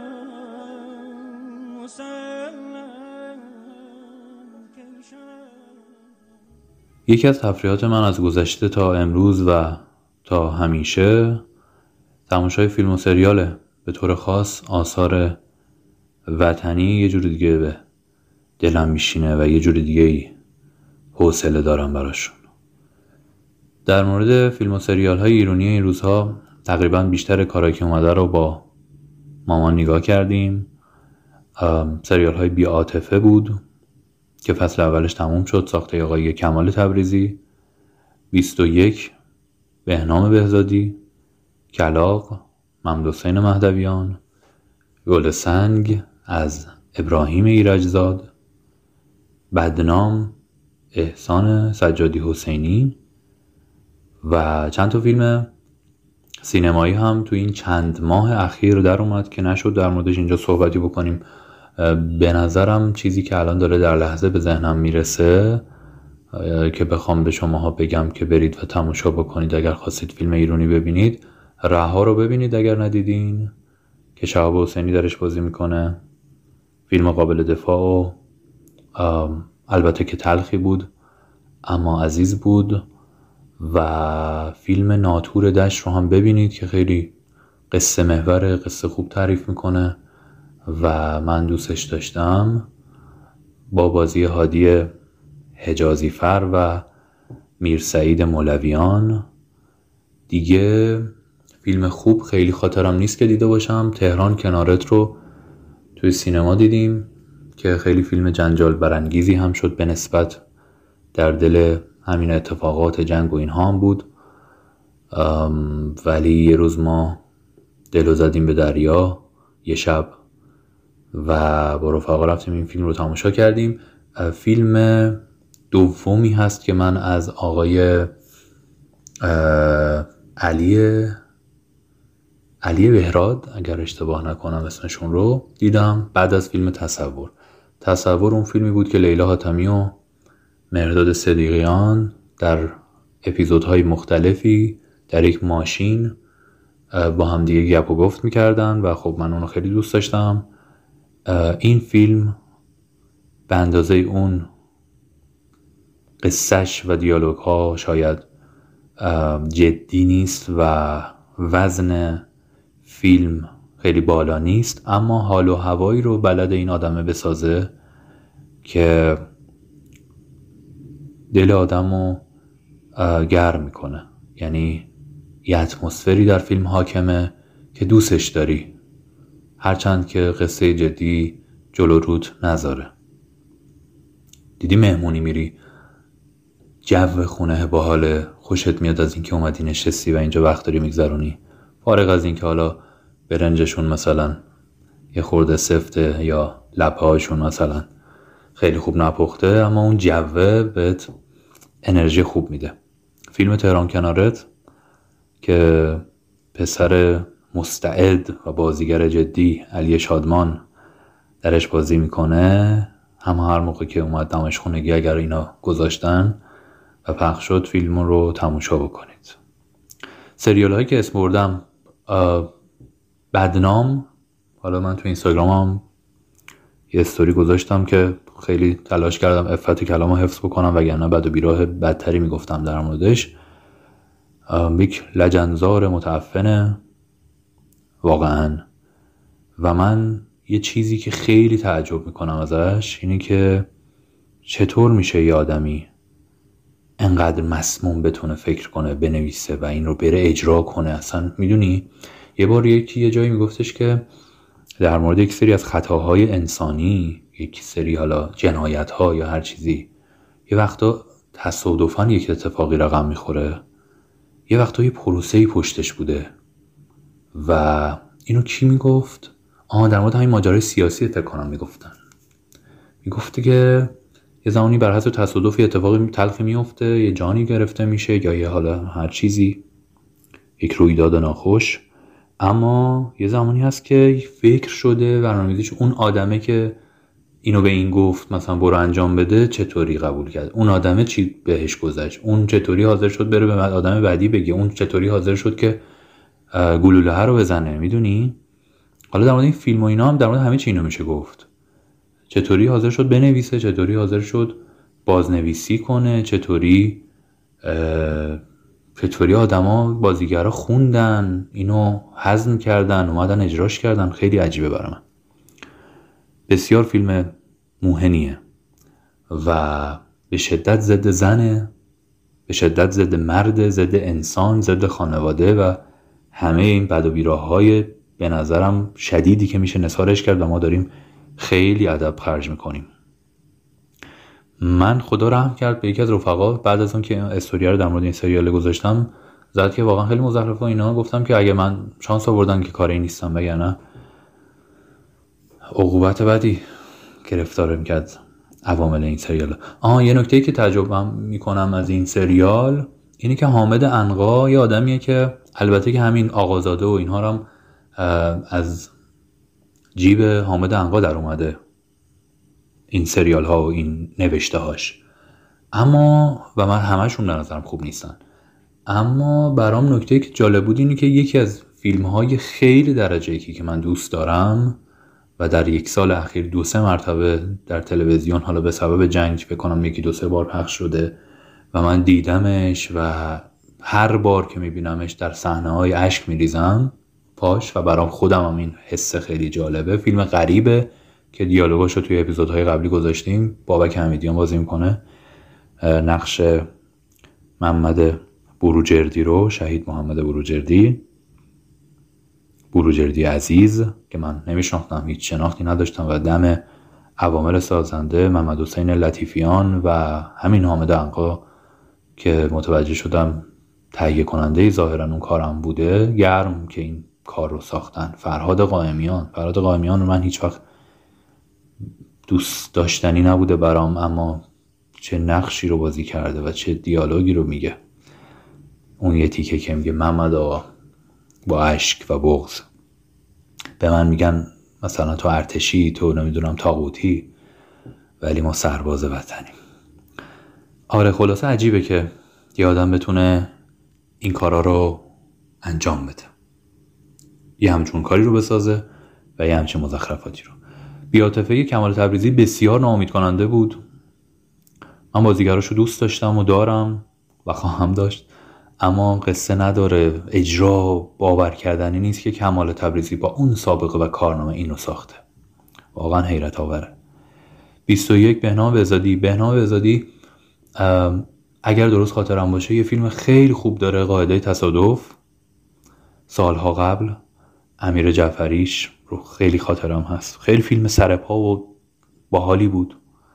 مسلم کی شود. یکی از تفریحات من از گذشته تا امروز و تا همیشه تماشای فیلم و سریاله، به طور خاص آثار وطنی یه جور دیگه به دلم میشینه و یه جور دیگه حوصله دارم براشون. در مورد فیلم و سریال های ایرانی این روزها تقریبا بیشتر کارایی که اومده رو با مامان نگاه کردیم. سریال های بی عاطفه بود که فصل اولش تموم شد، ساخته آقای کمال تبریزی. بیست و یک بهنام بهزادی، کلاغ ممدوحسین مهدویان، گل سنگ از ابراهیم ایرجزاد، بدنام احسان سجادی حسینی و چند تا فیلم سینمایی هم تو این چند ماه اخیر در اومد که نشد در موردش اینجا صحبتی بکنیم. به نظرم چیزی که الان داره در لحظه به ذهنم میرسه که بخوام به شماها بگم که برید و تماشا بکنید اگر خواستید فیلم ایرانی ببینید، رها رو ببینید اگر ندیدین که شهاب حسینی درش بازی میکنه. فیلم قابل دفاع و البته که تلخی بود اما عزیز بود. و فیلم ناطور دشت رو هم ببینید که خیلی قصه محور، قصه خوب تعریف میکنه و من دوستش داشتم، با بازی هادی حجازی فر و میرسعید مولویان. دیگه فیلم خوب خیلی خاطرم نیست که دیده باشم. تهران کنارت رو توی سینما دیدیم که خیلی فیلم جنجال برانگیزی هم شد به نسبت در دل همین اتفاقات جنگ و اینها هم بود، ولی یه روز ما دلو زدیم به دریا یه شب و با رفقا رفتیم این فیلم رو تماشا کردیم. فیلم دومی هست که من از آقای علی علی بهراد اگر اشتباه نکنم اسمشون رو دیدم بعد از فیلم تصور. تصور اون فیلمی بود که لیلا حاتمی و مهرداد صدیقیان در اپیزودهای مختلفی در یک ماشین با هم دیگه گپ و گفت میکردن و خب من اونو خیلی دوست داشتم. این فیلم به اندازه اون قصهش و دیالوگ ها شاید جدی نیست و وزن فیلم خیلی بالا نیست، اما حال و هوایی رو بلد این آدمه بسازه که دل آدم رو گرم میکنه. یعنی یه اتمسفری در فیلم حاکمه که دوستش داری، هرچند که قصه جدی جلو روت نذاره. دیدی مهمونی میری، جو خونه باحاله، خوشت میاد از اینکه اومدی نشستی و اینجا وقت داری میگذرونی، فارغ از اینکه حالا برنجشون مثلا یه خورده سفته یا لپه هاشون مثلا خیلی خوب نپخته، اما اون جوه بهت انرژی خوب میده. فیلم تهران کنارت که پسر مستعد و بازیگر جدی علی شادمان درش بازی میکنه، هم هر موقع که اومد دمش خونگی اگر اینا گذاشتن و پخش شد فیلم رو تماشا بکنید. سریال هایی که اسم بردم، بدنام، حالا من تو اینستاگرامم یه استوری گذاشتم که خیلی تلاش کردم عفت کلامو حفظ بکنم وگرنه بد و بیراه بدتری میگفتم در موردش. یک لجنزار متعفنه واقعا، و من یه چیزی که خیلی تعجب میکنم ازش اینه که چطور میشه یه آدمی انقدر مسموم بتونه فکر کنه، بنویسه و این رو بره اجرا کنه. اصلا میدونی یه بار یکی یه جایی میگفتش که در مورد یک سری از خطاهای انسانی، یک سری حالا جنایت ها یا هر چیزی، یه وقتا تصادفاً یک اتفاقی رقم میخوره، یه وقتا یه پروسه‌ای پشتش بوده. و اینو کی میگفت؟ آها در مورد همین ماجرای سیاسی فکر کنم میگفتن. میگفته که یه زمانی بر حسب تصادف یه اتفاقی تلخی میفته، یه جانی گرفته میشه یا یه حالا هر چیزی، یک رویداد ناخوش، اما یه زمانی هست که فکر شده برنامه‌ریزیش اون آدمه که اینو به این گفت مثلا برو انجام بده چطوری قبول کرد، اون آدمه چی بهش گذشت، اون چطوری حاضر شد بره به آدم بعدی بگه، اون چطوری حاضر شد که گلوله ها رو بزنه. میدونی حالا در مورد این فیلم و اینا هم در مورد همه چی اینو میشه گفت. چطوری حاضر شد بنویسه، چطوری حاضر شد بازنویسی کنه، چطوری چطوری آدما بازیگرا خوندن اینو هضم کردن اومدن اجراش کردن. خیلی عجیبه برای من. بسیار فیلم موهنیه و به شدت ضد زنه، به شدت ضد مرد، ضد انسان، ضد خانواده و همه این بد و بیراهای به نظرم شدیدی که میشه نثارش کرد و ما داریم خیلی ادب خرج میکنیم. من خدا رحم کرد به یکی از رفقا بعد از اون که استوری رو در مورد این سریال گذاشتم زد که واقعا خیلی مزخرفه اینا. گفتم که اگه من شانس آوردن که کاری نیستم وگرنه عقوبت بدی گرفتار میکرد عوامل این سریال. آها یه نکته‌ای که تعجب میکنم از این سریال اینه که حامد عنقا یه آدمیه که البته که همین آقازاده و اینها رو هم از جیب حامد عنقا در اومده این سریال ها و این نوشته هاش، اما و من همشون در نظرم خوب نیستن، اما برام نکته‌ای که جالب بود اینه که یکی از فیلم های خیلی درجه یکی که من دوست دارم و در یک سال اخیر دو سه مرتبه در تلویزیون حالا به سبب جنگ فکر کنم یکی دو سه بار پخش شده و من دیدمش و هر بار که میبینمش در صحنه های اشک میریزم پاش و برام خودم هم این حس خیلی جالبه. فیلم غریبه که دیالوگاشو توی اپیزودهای قبلی گذاشتیم. بابک حمیدیان بازی میکنه نقش محمد بروجردی رو، شهید محمد بروجردی بروجردی عزیز که من نمیشناختم، هیچ شناختی نداشتم و دم عوامل سازنده محمد حسین لطیفیان و همین حامد عنقا که متوجه شدم تهیه کننده ظاهرا اون کارم بوده گرم که این کار رو ساختن. فرهاد قائمیان فرهاد قائمیان رو من هیچ وقت دوست داشتنی نبوده برام، اما چه نقشی رو بازی کرده و چه دیالوگی رو میگه. اون یه تیکه که میگه محمد آقا با اشک و بغض به من میگن مثلا تو ارتشی، تو نمیدونم طاغوتی، ولی ما سرباز وطنیم. آره خلاصه عجیبه که یه آدم بتونه این کارا رو انجام بده، یه همچون کاری رو بسازه و یه همچون مزخرفاتی رو. بی‌عاطفه کمال تبریزی بسیار ناامید کننده بود. من بازیگراشو دوست داشتم و دارم و خواهم داشت، اما قصه نداره، اجرا باور کردنی نیست که کمال تبریزی با اون سابقه و کارنامه اینو ساخته. واقعا حیرت آوره. بیست و یک بهنام بهزادی بهنام بهزادی اگر درست خاطرم باشه یه فیلم خیلی خوب داره، قاعده تصادف، سالها قبل، امیر جعفریش رو خیلی خاطرم هست. خیلی فیلم سرپا و باحالی بود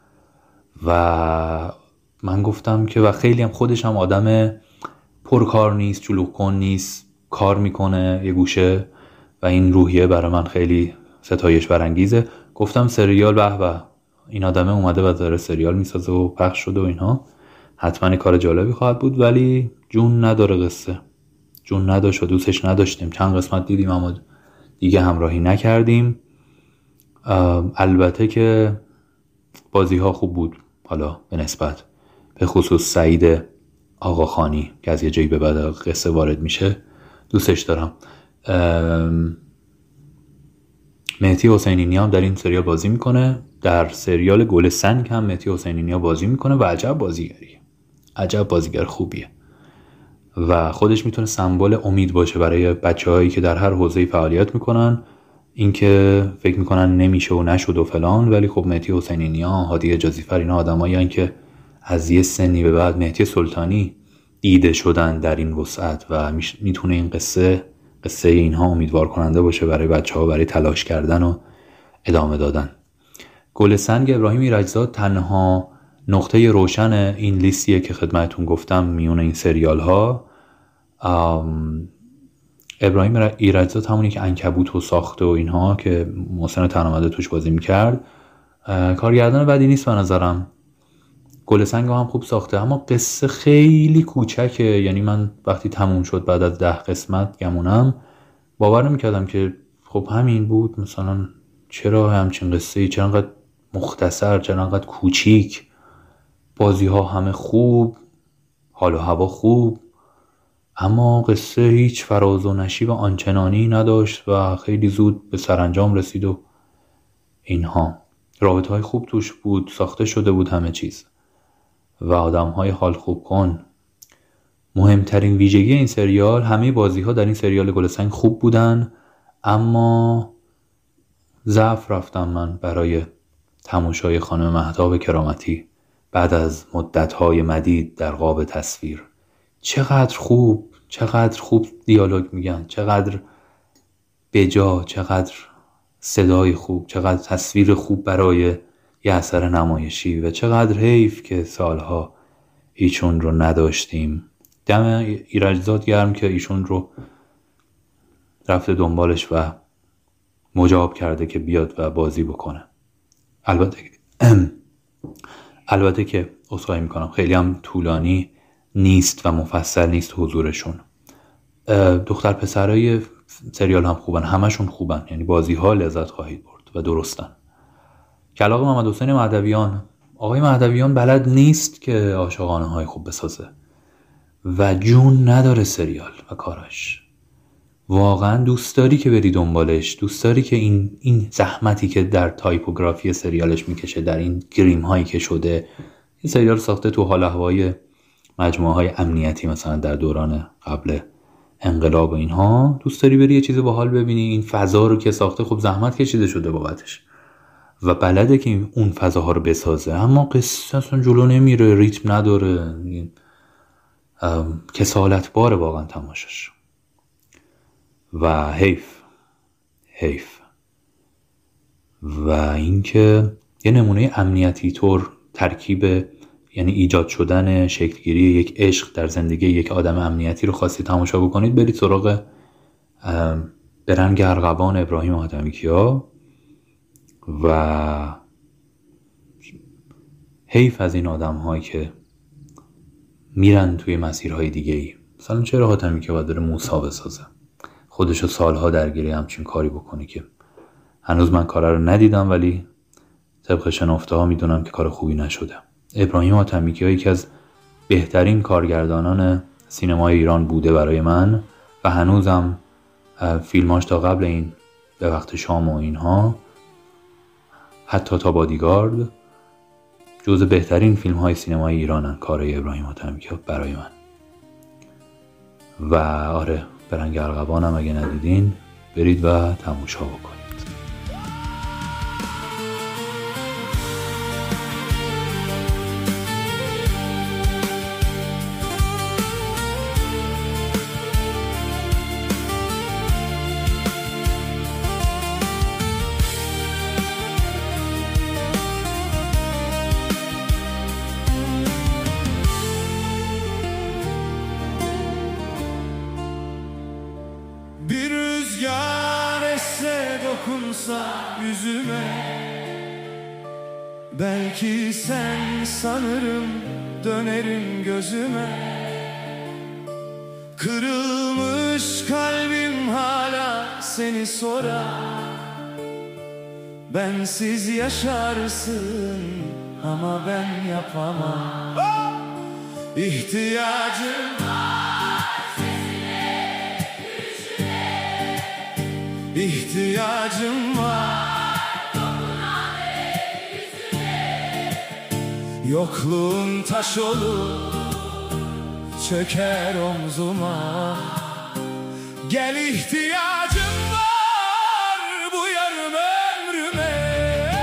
و من گفتم که و خیلی هم خودش هم آدم پرکار نیست، چلوک کن نیست، کار میکنه یه گوشه و این روحیه برای من خیلی ستایش برانگیزه. گفتم سریال به به، این آدمه اومده و داره سریال میسازه و پخش شده و اینها، حتما کار جالبی خواهد بود. ولی جون نداره قصه، جون نداشت و دوستش نداشتیم. چند قسمت دیدیم اما دیگه همراهی نکردیم. البته که بازی ها خوب بود، حالا به نسبت به خصوص سعید آقاخانی که از یه جایی به بعد قصه وارد میشه دوستش دارم. مهدی حسینی نیا هم در این سریال بازی میکنه، در سریال گل سنگ هم مهدی حسینی نیا بازی میکنه و عجب بازیگریه، عجب بازیگر خوبیه و خودش میتونه سمبل امید باشه برای بچه‌هایی که در هر حوزه‌ای فعالیت میکنن. اینکه فکر میکنن نمیشه و نشد و فلان، ولی خب مهدی حسینی نیا، هادی جازیفر، اینا آدمایی هستن که از یه سنی به بعد، مهدی سلطانی، دیده شدن در این وسعت و میتونه این قصه قصه اینها امیدوار کننده باشه برای بچه‌ها، برای تلاش کردن و ادامه دادن. گل سنگ ابراهیم ایرجزاد تنها نقطه روشن این لیستیه که خدمتتون گفتم میونه این سریال ها. ابراهیم ایرجزاد همونی که عنکبوت رو ساخته و اینها که محسن تن‌آمده توش بازی میکرد، کارگردان بدی نیست به نظرم. گل سنگ هم خوب ساخته اما قصه خیلی کوچکه. یعنی من وقتی تموم شد بعد از ده قسمت گمونم، باور نمیکردم که خب همین بود، مثلا چرا همچین قصه، چرا انقدر مختصر، چرا انقدر کوچیک، بازی ها همه خوب، حال و هوا خوب، اما قصه هیچ فراز و نشیب آنچنانی نداشت و خیلی زود به سرانجام رسید و اینها. رابطه های خوب توش بود، ساخته شده بود همه چیز و آدم های حال خوب کن. مهمترین ویژگی این سریال، همه بازی ها در این سریال گل سنگ خوب بودن، اما ضعف رفتم من برای تماشای خانم مهتاب کرامتی بعد از مدت‌های مدید در قاب تصویر. چقدر خوب، چقدر خوب دیالوگ میگن، چقدر بجا، چقدر صدای خوب، چقدر تصویر خوب برای یه اثر نمایشی و چقدر حیف که سالها ایشون رو نداشتیم. دم ایرجزاد گرم که ایشون رو رفته دنبالش و مجاب کرده که بیاد و بازی بکنه. البته البته که عذرخواهی میکنم خیلی هم طولانی نیست و مفصل نیست حضورشون. دختر پسرای سریال هم خوبن، همشون خوبن، یعنی بازی ها لذت خواهید برد و درستن. کلاغ محمد حسین مهدویان، آقای مهدویان بلد نیست که عاشقانه های خوب بسازه و جون نداره سریال و کاراش. واقعا دوست داری که بری دنبالش، دوست داری که این این زحمتی که در تایپوگرافی سریالش میکشه، در این گریم هایی که شده، این سریال ساخته تو حال هوای مجموعه های امنیتی مثلا در دوران قبل انقلاب و اینها، دوست داری بری یه چیز باحال ببینی. این فضا رو که ساخته خب زحمت کشیده شده بابتش و بلده که اون فضاها رو بسازه، اما قصه اصلا جلو نمیره، ریتم نداره، کسالت باره واقعا تماشاش و حیف حیف. و اینکه یه نمونه امنیتی طور ترکیب، یعنی ایجاد شدن شکلگیری یک عشق در زندگی یک آدم امنیتی رو خواستی تماشا بکنید، برید سراغ به رنگ ارغوان ابراهیم حاتمیکیا و حیف از این آدم هایی که میرن توی مسیرهای دیگه ای. مثلا چرا حاتمیکیا باید بره موسی بسازه، خودشو سالها درگیری همچین کاری بکنه که هنوز من کار رو ندیدم ولی طبق شنفته ها میدونم که کار خوبی نشده. ابراهیم حاتمیکیا یکی از بهترین کارگردانان سینمای ایران بوده برای من و هنوزم فیلماش تا قبل این به وقت شام و اینها، حتی تا بادیگارد، جزو بهترین فیلم های سینمای ایرانن کارهای ابراهیم حاتمیکیا برای من. و آره، به رنگ ارغوانم اگه ندیدین برید و تماشا بکنید. vursan yüzüme, belki sen sanırım dönerim gözüme. Kırılmış kalbim hala seni sorar, bensiz yaşarsın ama ben yapamam. İhtiyacım var sesine, gülüşüne. İhtiyacım var dokunan el yüzüne. Yokluğun taş olur, çöker omzuma. Gel, ihtiyacım var bu yarım ömrüme.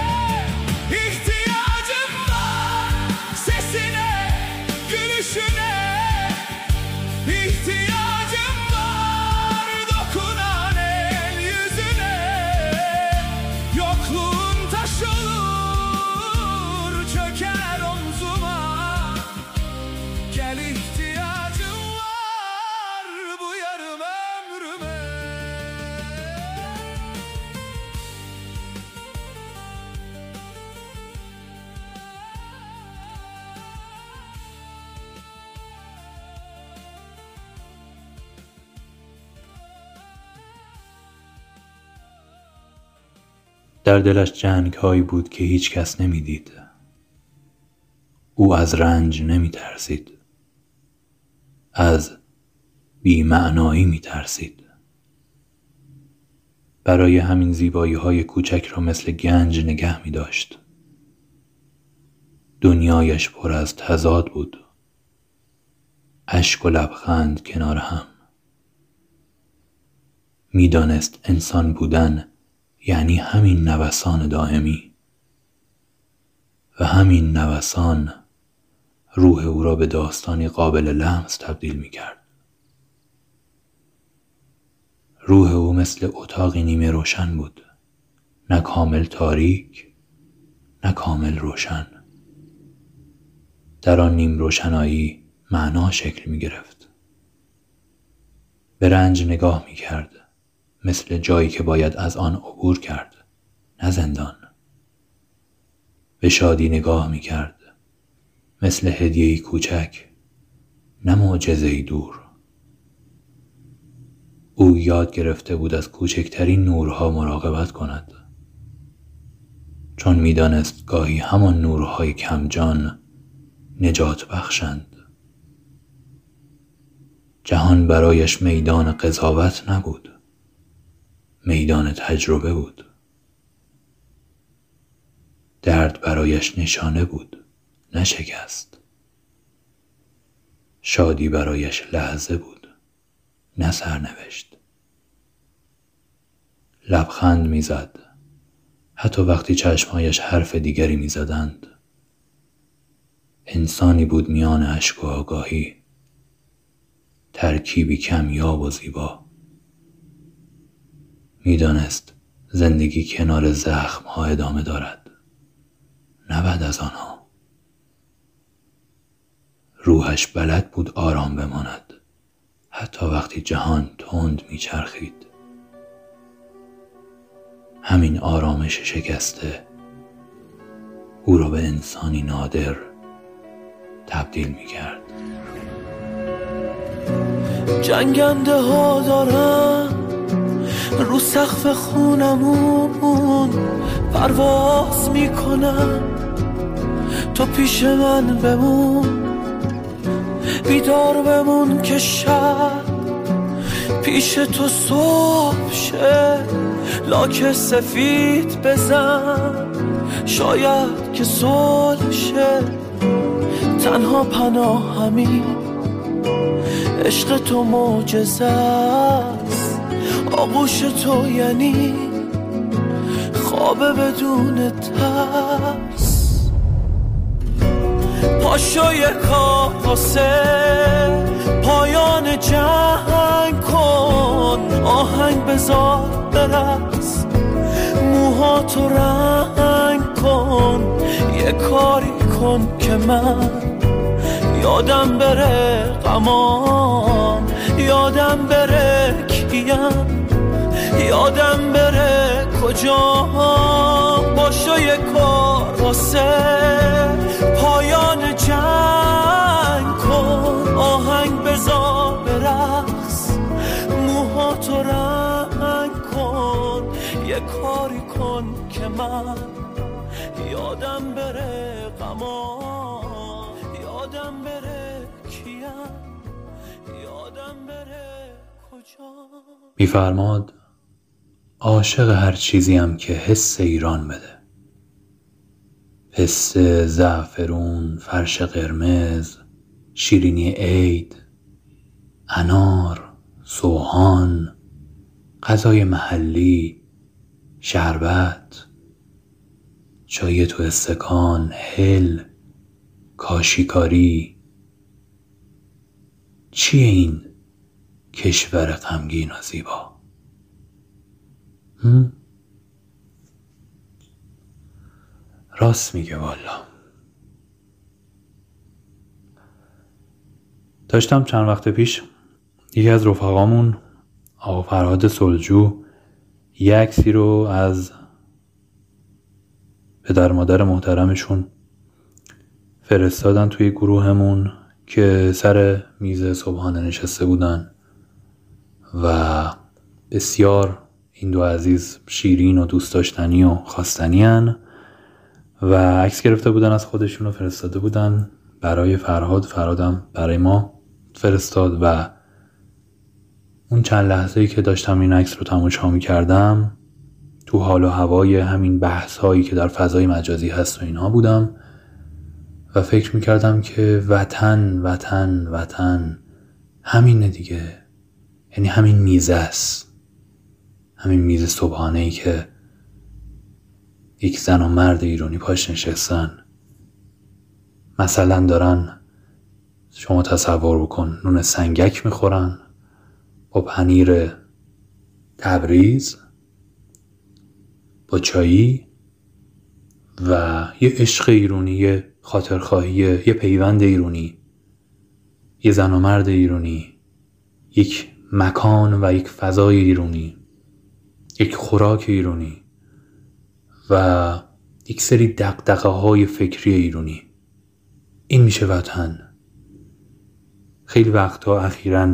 İhtiyacım var sesine, gülüşüne. İhtiyacım var dokunan el yüzüne. Yokluğun taş olur, çöker omzuma. Gel, ihtiyacım var bu yarım ömrüme. در دلش جنگ هایی بود که هیچ کس نمی دید. او از رنج نمی ترسید، از بی‌معنایی می ترسید. برای همین زیبایی های کوچک را مثل گنج نگه می داشت. دنیایش پر از تضاد بود، اشک و لبخند کنار هم. می دانست انسان بودن یعنی همین نوسان دائمی، و همین نوسان روح او را به داستانی قابل لمس تبدیل می کرد. روح او مثل اتاقی نیمه روشن بود، نه کامل تاریک نه کامل روشن. در آن نیم روشنایی معنا شکل می گرفت. به رنج نگاه می کرد، مثل جایی که باید از آن عبور کرد، نه زندان. به شادی نگاه می کرد، مثل هدیه‌ای کوچک، نه معجزه‌ای دور. او یاد گرفته بود از کوچکترین نورها مراقبت کند، چون می دانست گاهی همان نورهای کمجان نجات بخشند. جهان برایش میدان قضاوت نبود، میدان تجربه بود. درد برایش نشانه بود، نه شکست. شادی برایش لحظه بود، نه سرنوشت. لبخند میزد، حتی وقتی چشمهایش حرف دیگری میزدند. انسانی بود میان اشک و آگاهی، ترکیبی کمیاب و زیبا. میدانست زندگی کنار زخم‌ها ادامه دارد، نه بعد از آنها. روحش بلد بود آرام بماند، حتی وقتی جهان تند میچرخید. همین آرامش شکسته او را به انسانی نادر تبدیل میکرد. جنگنده ها دارن رو سقف خونمون پرواز میکنن، تو پیش من بمون، بیدار بمون که شب پیش تو صبح شه. لاک سفید بزن، شاید که صلح شه. تنها پناه همین عشق تو معجزه است، آغوش تو یعنی خواب بدون ترس. پاشو یک کاسه پایان جنگ کن، آهنگ بذار برقص، موهاتو رنگ کن. یه کاری کن که من یادم بره غمان، یادم بره کیم، یادم بره کجا باشه یه کار واسه پایان جنگ کن، آهنگ بذار به رقص، موهاتو رنگ کن، یه کاری کن که من یادم بره غما، یادم بره کیم، یادم بره کجا. میفرماد عاشق هر چیزیم که حس ایران بده، حس زعفرون، فرش قرمز، شیرینی عید، انار، سوهان، غذای محلی، شربت، چای تو استکان، هل، کاشیکاری. چیه این کشور غمگین و زیبا؟ هم؟ راست میگه والا. داشتم چند وقت پیش یکی از رفقامون آقا فرهاد سلجو یه عکسی رو از پدر مادر محترمشون فرستادن توی گروهمون که سر میز صبحانه نشسته بودن و بسیار این دو عزیز شیرین و دوست داشتنی و خواستنی هن و عکس گرفته بودن از خودشون و فرستاده بودن برای فرهاد. فرهادم برای ما فرستاد و اون چند لحظه‌ای که داشتم این عکس رو تماشا می‌کردم تو حال و هوای همین بحث هایی که در فضای مجازی هست و اینها بودم و فکر می‌کردم که وطن وطن وطن همینه دیگه، یعنی همین میزه است، همین میز صبحانه‌ای که یک زن و مرد ایرانی پاش نشستن، مثلا دارن، شما تصور بکن، نون سنگک میخورن با پنیر تبریز با چایی و یه عشق ایرانی، یه خاطرخواهی، یه پیوند ایرانی، یه زن و مرد ایرانی، یک مکان و یک فضای ایرانی، یک خوراک ایرانی و یک سری دغدغه های فکری ایرانی. این میشه وطن. خیلی وقتا اخیراً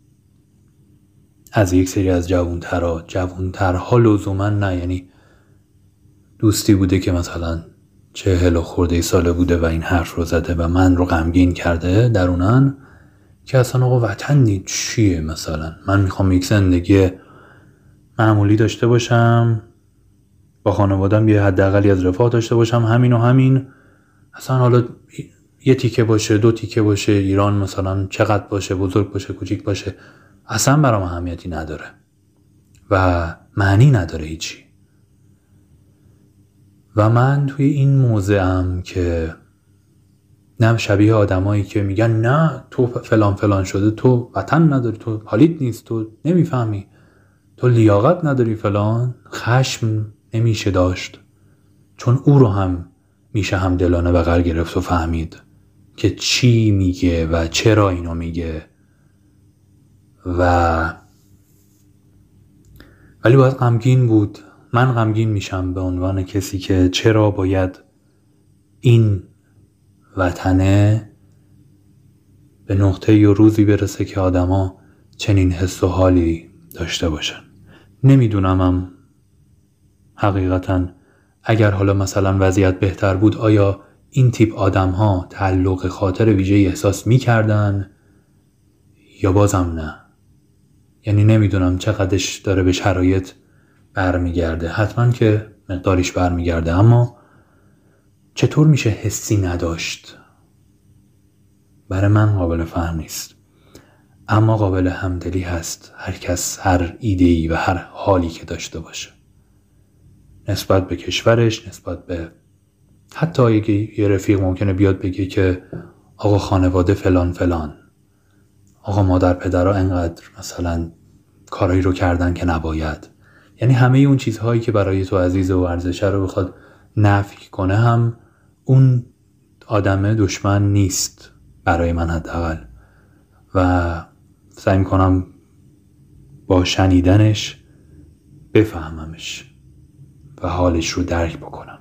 از یک سری از جوانترها جوانترها لزوما نه، یعنی دوستی بوده که مثلا چهل و خورده ساله بوده و این حرف رو زده و من رو غمگین کرده درونن که اصلا آقا وطن چیه؟ مثلا من میخوام یک زندگی معمولی داشته باشم، با خانوادم یه حداقلی از رفاه داشته باشم، همین و همین، اصلا حالا یه تیکه باشه، دو تیکه باشه، ایران مثلا چقدر باشه، بزرگ باشه، کوچیک باشه، اصلا برام اهمیتی نداره و معنی نداره هیچی. و من توی این موضعم که نه شبیه آدمایی که میگن نه تو فلان فلان شده، تو وطن نداری، تو حالیت نیست، تو نمیفهمی، تو لیاقت نداری فلان، خشم نمیشه داشت، چون او رو هم میشه هم دلانه بغل گرفت و فهمید که چی میگه و چرا اینو میگه. و ولی باید غمگین بود. من غمگین میشم به عنوان کسی که چرا باید این وطنه به نقطه و روزی برسه که آدما چنین حس و حالی داشته باشن. نمیدونم هم حقیقتا اگر حالا مثلا وضعیت بهتر بود آیا این تیپ آدم ها تعلق خاطر ویژه احساس میکردن یا بازم نه. یعنی نمیدونم چقدرش داره به شرایط برمیگرده، حتما که مقداریش برمیگرده، اما چطور میشه حسی نداشت؟ برای من قابل فهم نیست، اما قابل همدلی هست هر کس هر ایده‌ای و هر حالی که داشته باشه نسبت به کشورش، نسبت به حتی یه رفیق ممکنه بیاد بگه که آقا خانواده فلان فلان، آقا مادر پدرها انقدر مثلا کارایی رو کردن که نباید، یعنی همه اون چیزهایی که برای تو عزیز و ارزشه رو بخواد نفی کنه هم اون آدم دشمن نیست برای من حداقل. و سعی میکنم با شنیدنش بفهممش و حالش رو درک بکنم.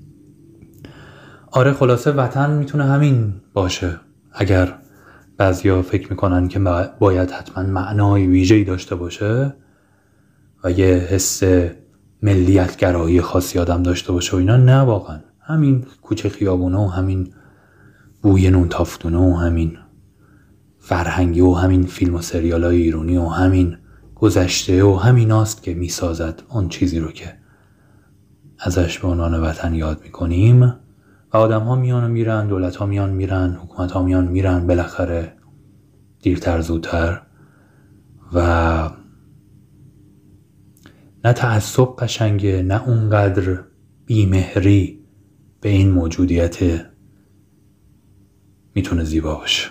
آره خلاصه وطن میتونه همین باشه. اگر بعضیا فکر میکنن که باید حتما معنای ویژه‌ای داشته باشه و یه حس ملیت‌گرایی خاصی آدم داشته باشه و اینا، نه واقعا همین کوچه خیابونه و همین بوی نون تافتونه و همین فرهنگی و همین فیلم و سریالای ایرانی و همین گذشته و همین هاست که میسازد اون چیزی رو که ازش به عنوان وطن یاد میکنیم. و آدم ها میان و میرن، دولت ها میان میرن، حکومت ها میان میرن، بالاخره دیرتر زودتر. و نه تعصب قشنگه، نه اونقدر بیمهری به این موجودیت میتونه زیبا باشه.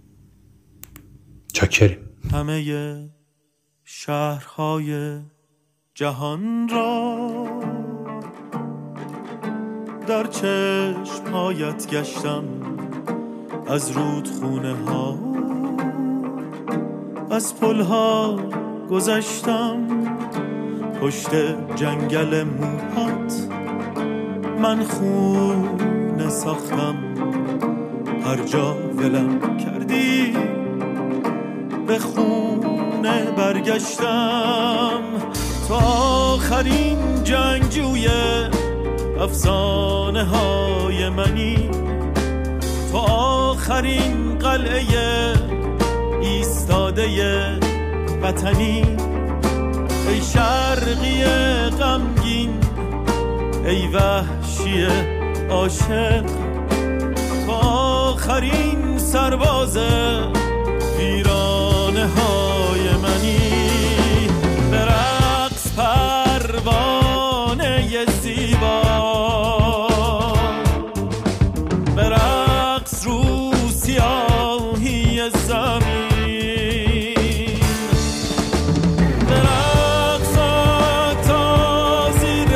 چاکریم. همه شهرهای جهان را در چشمهایت گشتم، از رودخونه ها از پلها گذشتم، پشت جنگل موهات من خونه ساختم، هر جا ولم کردی به خونه برگشتم. تو آخرین جنگجوی افسانه های منی، تو آخرین قلعه ایستاده وطنی. ای شرقی غمگین، ای وحشی عاشق، تو آخرین سرباز ویرانه های منی. به رقص پروانه زیبا، به رقص رو سیاهی زمین، به رقص تا زیر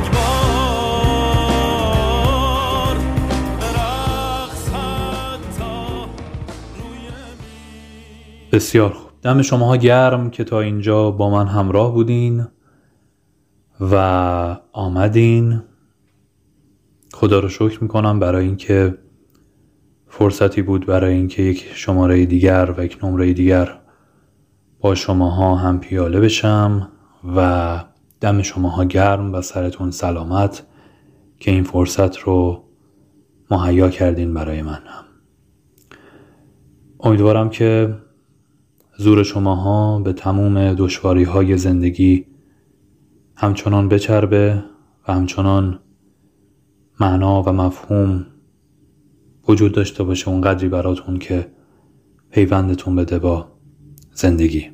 رگبار، به رقص حتی روی می. بسیار خوب. دم شماها گرم که تا اینجا با من همراه بودین و آمدین. خدا رو شکر میکنم برای اینکه فرصتی بود برای اینکه یک شماره دیگر و یک نمره دیگر با شماها هم پیاله بشم و دم شماها گرم و سرتون سلامت که این فرصت رو مهیا کردین برای من. هم امیدوارم که زور شماها به تموم دشواری های زندگی همچنان بچربه و همچنان معنا و مفهوم وجود داشته باشه اونقدری براتون که پیوندتون بده با زندگی.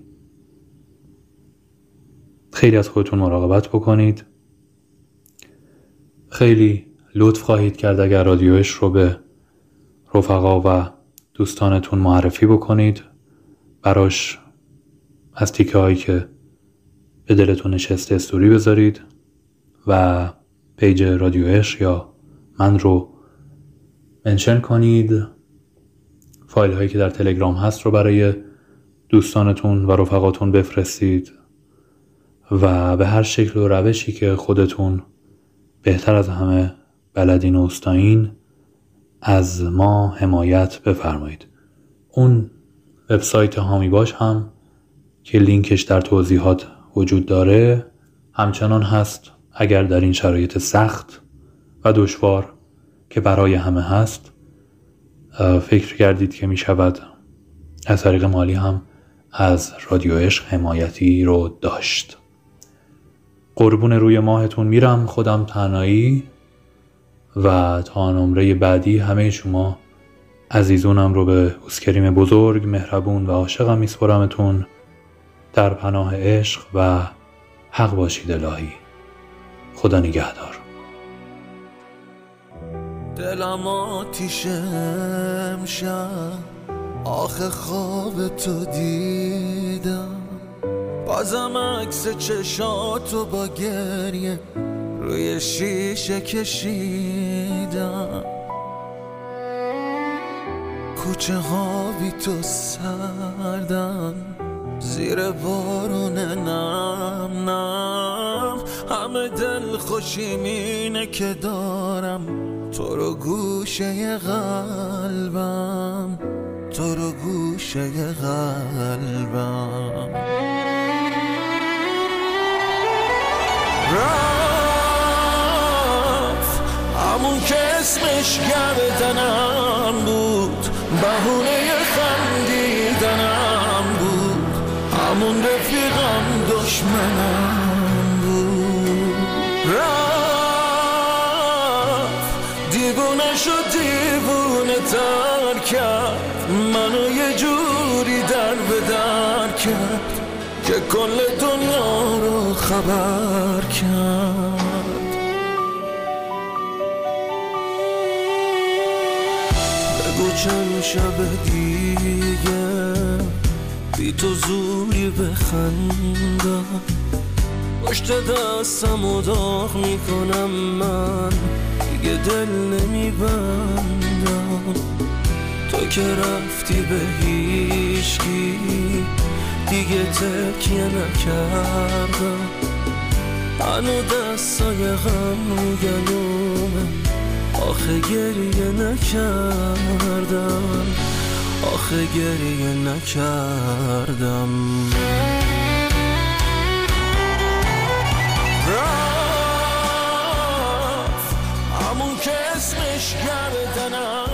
خیلی از خودتون مراقبت بکنید. خیلی لطف خواهید کرد اگر رادیو عشق رو به رفقا و دوستانتون معرفی بکنید. براش از تیکه هایی که به دلتون نشسته استوری بذارید و پیج رادیو عشق یا من رو منشن کنید. فایل هایی که در تلگرام هست رو برای دوستانتون و رفقاتون بفرستید و به هر شکل و روشی که خودتون بهتر از همه بلدین و استایین از ما حمایت بفرمایید. اون وبسایت هامی باش هم که لینکش در توضیحات وجود داره همچنان هست. اگر در این شرایط سخت و دشوار که برای همه هست فکر کردید که می شود از طریق مالی هم از رادیو عشق حمایتی رو داشت. قربون روی ماهتون میرم، خودم تنهایی و تا نمره بعدی همه شما عزیزونم رو به اوسکریم بزرگ مهربون و عاشقم میسپرمتون. در پناه عشق و حق باشید الهی. خدا نگهدار. دلم آتیش امشب، آخه خواب تو دیدم، بازم عکس چشاتو با گریه روی شیشه کشیدم. کوچه ها بی تو سردن، زیر بارون نم نم، همه دل خوشیم اینه که دارم تو رو گوشه قلبم، تو رو گوشه قلبم. رفت همون که اسمش گردنم بود، بهونه خندیدنم بود، همون رفیقم دشمنم بود. رفت دیوونه شد دیوونه تر کرد، منو یه جوری در به در کرد که کل دنیا رو خبر کرد. بگو چند شب دیگه بی تو زوری بخندم، پشت دستم داغ میکنم من دیگه دل نمیبندم. تو که رفتی به هیچکی دیگه تکیه نکردم، هنو دستای غم رو گلومه آخه گریه نکردم، آخه گریه نکردم. رفت همون که اسمش گردنم